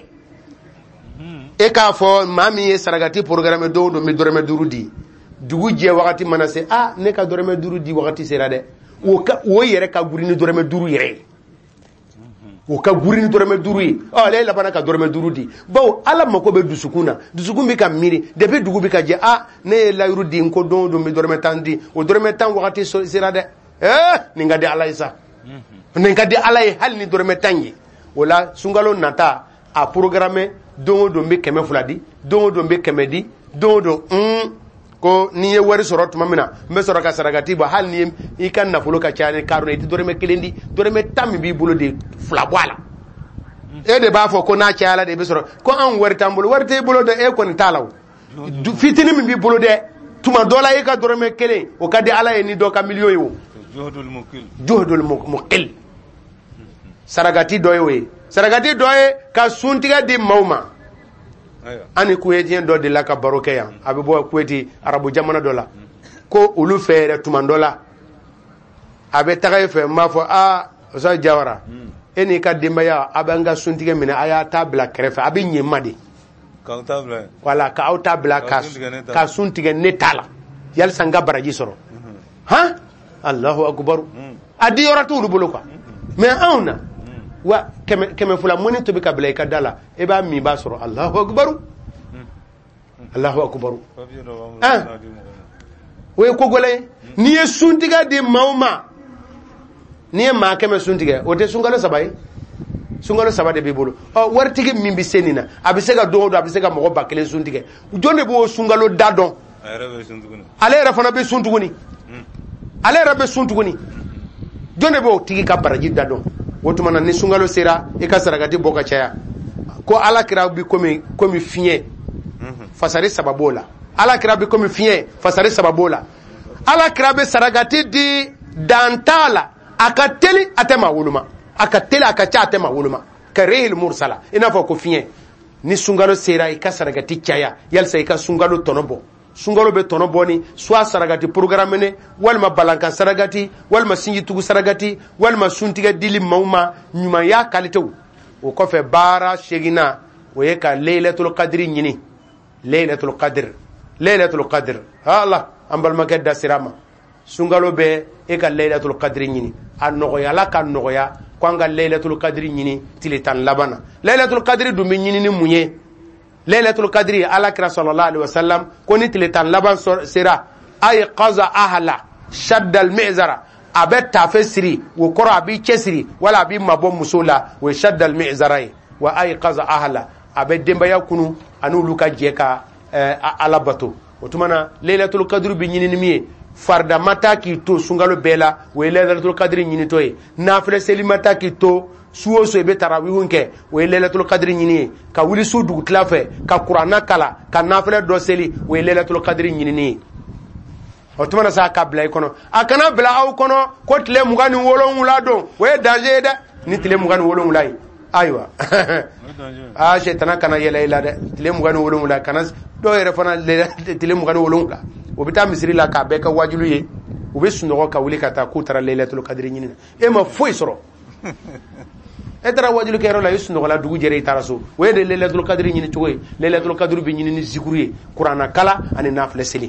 e k'a fɔ maa min ye sarakati programme don o don n bɛ dɔrɔmɛ duuru di dugu jɛ wagati mana se ah ne ka dɔrɔmɛ duuru di wagati sera dɛ o ka o yɛrɛ ka gurin ni dɔrɔmɛ duuru yɛrɛ ye o ka gurin dɔrɔmɛ duuru ye ɔ ale labana ka dɔrɔmɛ duuru di bawo ala mako bɛ dusukun na dusukun bɛ ka miiri depuis dugu bɛ ka jɛ ah ne ye layiru di n ko don o don n bɛ dɔrɔmɛ tan di o dɔrɔmɛ tan wagati sera dɛ ɛɛ nin ka di ala ye sa nin ka di ala ye hali ni dɔrɔmɛ tan ye o la sunkalo nata a programme don o don n bɛ kɛmɛ fila di don o don n bɛ kɛmɛ di don o don un ko n'i ye wari sɔrɔ tuma min na n bɛ sɔrɔ ka sarakati bɔ hali ni i ka nafolo ka ca ni karo i tɛ dɔrɔmɛ kelen di dɔrɔmɛ tan min b'i bolo de fila bɔ a la e de b'a fɔ ko n'a cayala de i bɛ sɔrɔ ko an wari t'an bolo wari t'e bolo dɛ e kɔni t'a la o fitinin min b'i bolo dɛ tuma dɔ la e ka dɔrɔmɛ kelen o ka di ala ye ni dɔ ka miliyɔn ye o juhudul muqil sarakati dɔ ye o ye sarakati dɔ ye ka suntigɛ di maaw ma ani kuwetiyɛn dɔ de la ka baro kɛ yan a bɛ bɔ kuweti arabu jamana dɔ la ko olu fɛ yɛrɛ tuma dɔ la a bɛ taga e fɛ n b'a fɔ aa Ousmane Jawara e n'i ka denbaya a bɛ an ka suntigɛ minɛ a y'a ta bila kɛrɛfɛ a bɛ ɲɛ n ma de wala k'aw ta bila ka ka sun tigɛ ne ta la yalisa n ka baraji sɔrɔ han Allahu akubaru a di yɔrɔ t'olu bolo quoi mais anw na wa kɛmɛ kɛmɛ fila mɔni tobi ka bila i ka da la e b'a min b'a sɔrɔ Allahu akubaru Allahu akbar ah we ko gole ni ye suntiga de mauma ni ye ma keme suntiga o te sungalo sabai sungalo sabade be bolo o wartigi min bi senina abisega do do abisega mo ba kelen suntiga jonde bo sungalo dadon ale rafana be suntuguni ale rabbe suntuguni jonde bo tigi ka baraji dadon wotumana ni sungalo sera e ka saragati boka chaya ko ala kira bi komi komi fiye fasare sababola ala kira bi komi fiye fasare sababola ala kira be saragati di dantala akateli atema wuluma akateli akacha atema wuluma karihil mursala ina fa ko fiye ni sungalo sera e ka saragati chaya yalsa e ka sungalo tonobo sungalo be tonobo ni soit saragati programme ne walma balankan saragati walma sinji tugu saragati walma suntiga dili mauma nyuma ya kalitew o ko fe bara shegina o ye ka laylatul qadri nyini laylatul qadr laylatul qadr hala ambal makeda sirama sungalo be e ka laylatul qadri nyini annogo ya la kan nogo ya kwanga laylatul qadri nyini tilitan labana laylatul qadri du min nyini ni munye laylatul qadri ala kira sallallahu alaihi wasallam koni tilitan laban sira ay qaza ahla shadda al mi'zara abe tafsiri wo koro abi chesiri wala abi mabo musula wo shadda al mi'zara wa ay qaza ahla abe demba yakunu anu luka jeka eh, alabato otumana laylatul qadri bi nyini miye farda mata ki to sungalo bela wo laylatul qadri nyini toy nafile selimata ki to suwo so be tarawihun ke wo laylatul qadri nyini ka wuli su dugu tlafe ka qur'ana kala ka nafile do seli wo laylatul qadri nyini ni otumana sa ka bla ikono akana bla aw kono ko tle mugani wolon wula don wo danger da ni tle mugani wolon wula aywa ah shaytana kana yela ila de tle mugani wolon wula kana do yere fana tle mugani wolon wula o bita misri la ka be ka wajulu ye o be sunogo ka wuli ka ta ku tara laylatul qadri nyini e ma foi soro etara wajulu kero la yusno la dugu jere taraso we de laylatul qadri nyini toy laylatul qadri bi nyini ni zikuri qur'ana kala ani nafle seli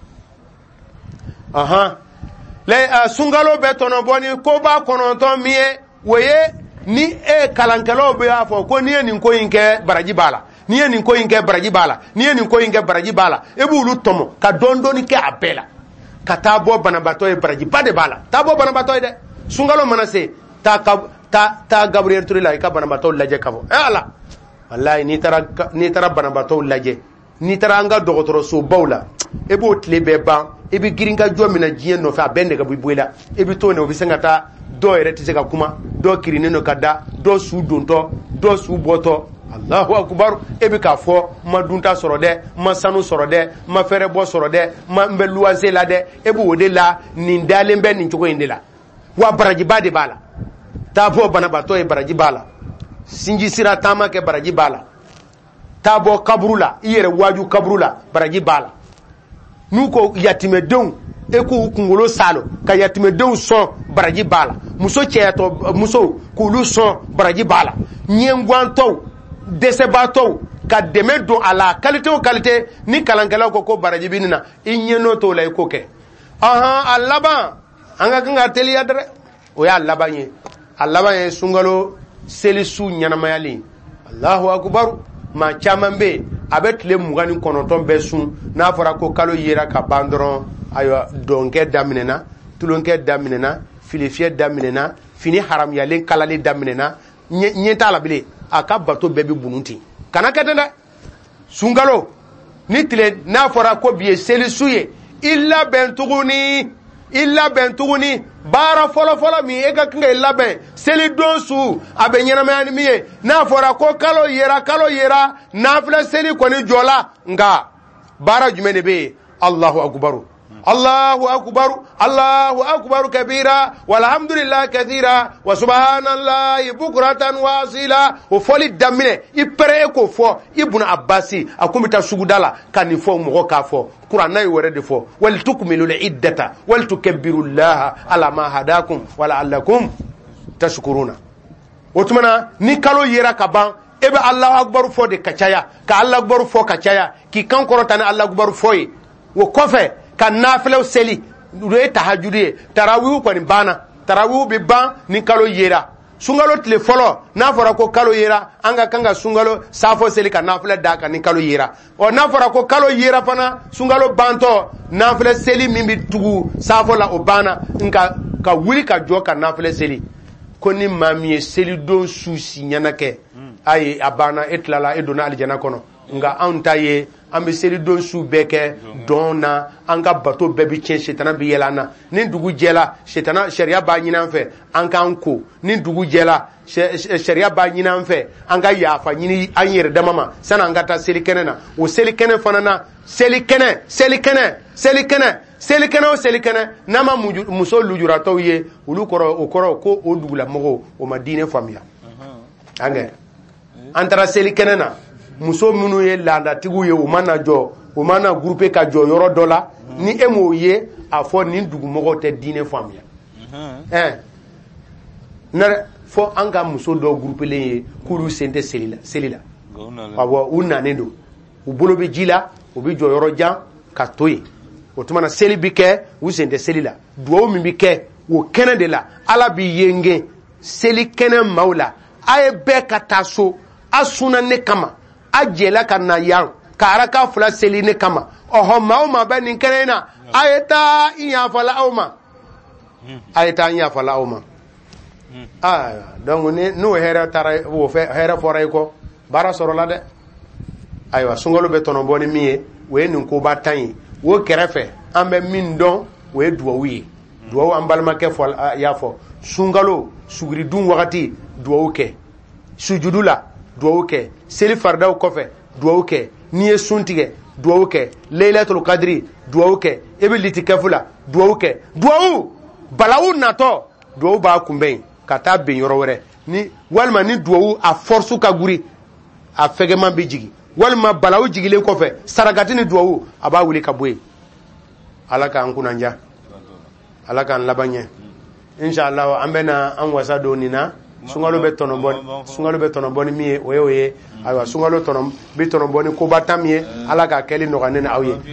aha le uh, sungalo be tono boni ko ba kono to miye weye ni e kalankelo be afo ko ni en ko yinke baraji bala ni en ko yinke baraji bala ni en ko yinke baraji bala e bulu tomo ka dondoni ke apela ka tabo banabato e baraji pade bala tabo banabato de sungalo manase ta ka ta ta Gabriel Touré ka banabato laje kabo e ala wallahi ni tara ni tara banabato laje ni tara anga dogotoro so bawla e bo tlebe ban e bi giringa jomina jiyen no fa bende ga buibuela e bi to ne o bi sengata do ere tise ka kuma do kirine no kada do su donto do su boto Allahu akbar e bi ka fo ma dunta soro de ma sanu soro de ma fere bo soro de ma mbeluwaze la de e bu wode la ni ndale mbe ni choko indela wa baraji bade bala tabo bana bato e baraji bala sinji sira tama ke baraji bala tabo kabrula iyere waju kabrula baraji bala nuko yatime don e ko kungolo salo ka yatime don so baraji bala muso cheto muso kulu so baraji bala nyengwanto desebato ka deme don ala qualité o qualité ni kalankala ko ko baraji binina inyeno to lay ko ke aha allaba anga nga teliya dare o ya allabanye allabanye sungalo selisu nyanamayali Allahu akbar ma chaman be abet le mugani konoton be sun na fara ko kalo yera ka bandron ayo donke daminena tulonke daminena filifie daminena fini haram yalen kalali daminena nyeta la bile aka bato bebi bununti kana kadanda sungalo ni tile na fara ko biye selisuye illa bentuguni illa bentuguni bara folo folo mi ega kinga illa ben seli donsu abe nyanama mi na fora ko kalo yera kalo yera na fla seli ko ni jola nga bara jumene be Allahu akbar Allahu akbar Allahu akbar kabira walhamdulillah kathira wa subhanallahi bukratan wa asila o foli damine ipere ko fo ibn abbasi akumita sugudala kan fo mo ka fo qur'an ay wore de fo wal tukmilu al iddata wal tukabbiru allah ala ma hadakum wa la'allakum tashkuruna otumana ni kalo yera kaban ebe Allahu akbar fo de kachaya ka Allahu akbar fo kachaya ki kan korotane Allahu akbar fo wo kofe kan nafile seli do tahajjudi tarawih ko ni bana tarawih bi ban ni kalo yera sunkalo tile fɔlɔ n'a fɔra ko kalo yera an ka kan ka sunkalo safo seli ka nafila da kan ni kalo yera ɔ n'a fɔra ko kalo yera fana sunkalo bantɔ nafila seli min bɛ tugu safo la o banna nka ka wuli ka jɔ ka nafila seli ko ni maa min ye selidon su si ɲɛna kɛ ayi a banna e tilala e donna alijana kɔnɔ nka anw ta ye an bɛ selidon su bɛɛ kɛ dɔn na an ka bato bɛɛ bɛ tiɲɛ sitana bɛ yɛlɛ an na ni dugu jɛla sitana sariya b'a ɲini an fɛ an k'an ko ni dugu jɛla sariya b'a ɲini an fɛ an ka yafa ɲini an yɛrɛ dama ma sani an ka taa seli kɛnɛ na o seli kɛnɛ fana na seli kɛnɛ seli kɛnɛ seli kɛnɛ seli kɛnɛ o seli kɛnɛ n'a ma muso lujuratɔw ye olu kɔrɔ o kɔrɔ ko o dugulamɔgɔw o ma diinɛ faamuya an kɛ an taara seli kɛnɛ na muso minnu ye laadatigiw ye u ma na jɔ u ma na groupe ka jɔ yɔrɔ dɔ la ni e m'o ye a fɔ nin dugumɔgɔw tɛ diinɛ faamuya ɛn ne fɔ an ka muso dɔw groupelen ye k'olu sen tɛ seli la seli la awɔ u nanen don u bolo bɛ ji la u bɛ jɔ yɔrɔ jan ka to yen o tuma na seli bi kɛ u sen tɛ seli la duwawu min bi kɛ o kɛnɛ de la ala bi yenge seli kɛnɛ maaw la a ye bɛɛ ka taa so a sunna ne kama a jɛla ka na yan ka araka fila seli ne kama ɔhɔ maa o maa bɛ nin kɛnɛ in na a ye taa n yafala aw ma a ye taa n yafala aw ma aa donc ni n'o hɛrɛ taara o fɛ hɛrɛ fɔra i kɔ baara sɔrɔla dɛ ayiwa sunkalo bɛ tɔnɔbɔ ni min ye o ye nin koba tan ye o kɛrɛfɛ an bɛ min dɔn o ye duwawu ye duwawu an balimakɛ fɔ y'a fɔ sunkalo suguridun wagati duwawu kɛ sujudu la duwawu kɛ seli faridaw kɔfɛ duwawu kɛ n'i ye sun tigɛ duwawu kɛ leilatul kadiri duwawu kɛ e bɛ litikafu la duwawu kɛ duwawu balawu natɔ duwawu b'a kunbɛn ka taa ben yɔrɔ wɛrɛ ni walima ni duwawu a force ka guri a fɛgɛman bɛ jigin walima balawu jigilen kɔfɛ sarakati ni duwawu a b'a wuli ka bɔ yen ala k'an kunnadiya ala k'an laban ɲɛ inshallah an bɛna an wasa don nin na sunkalo bɛ tɔnɔbɔ sunkalo bɛ tɔnɔbɔ ni min ye o ye o ye ayiwa sunkalo tɔnɔ bɛ tɔnɔbɔ ni koba tan min ye ala k'a kɛli nɔgɔya ne ni aw ye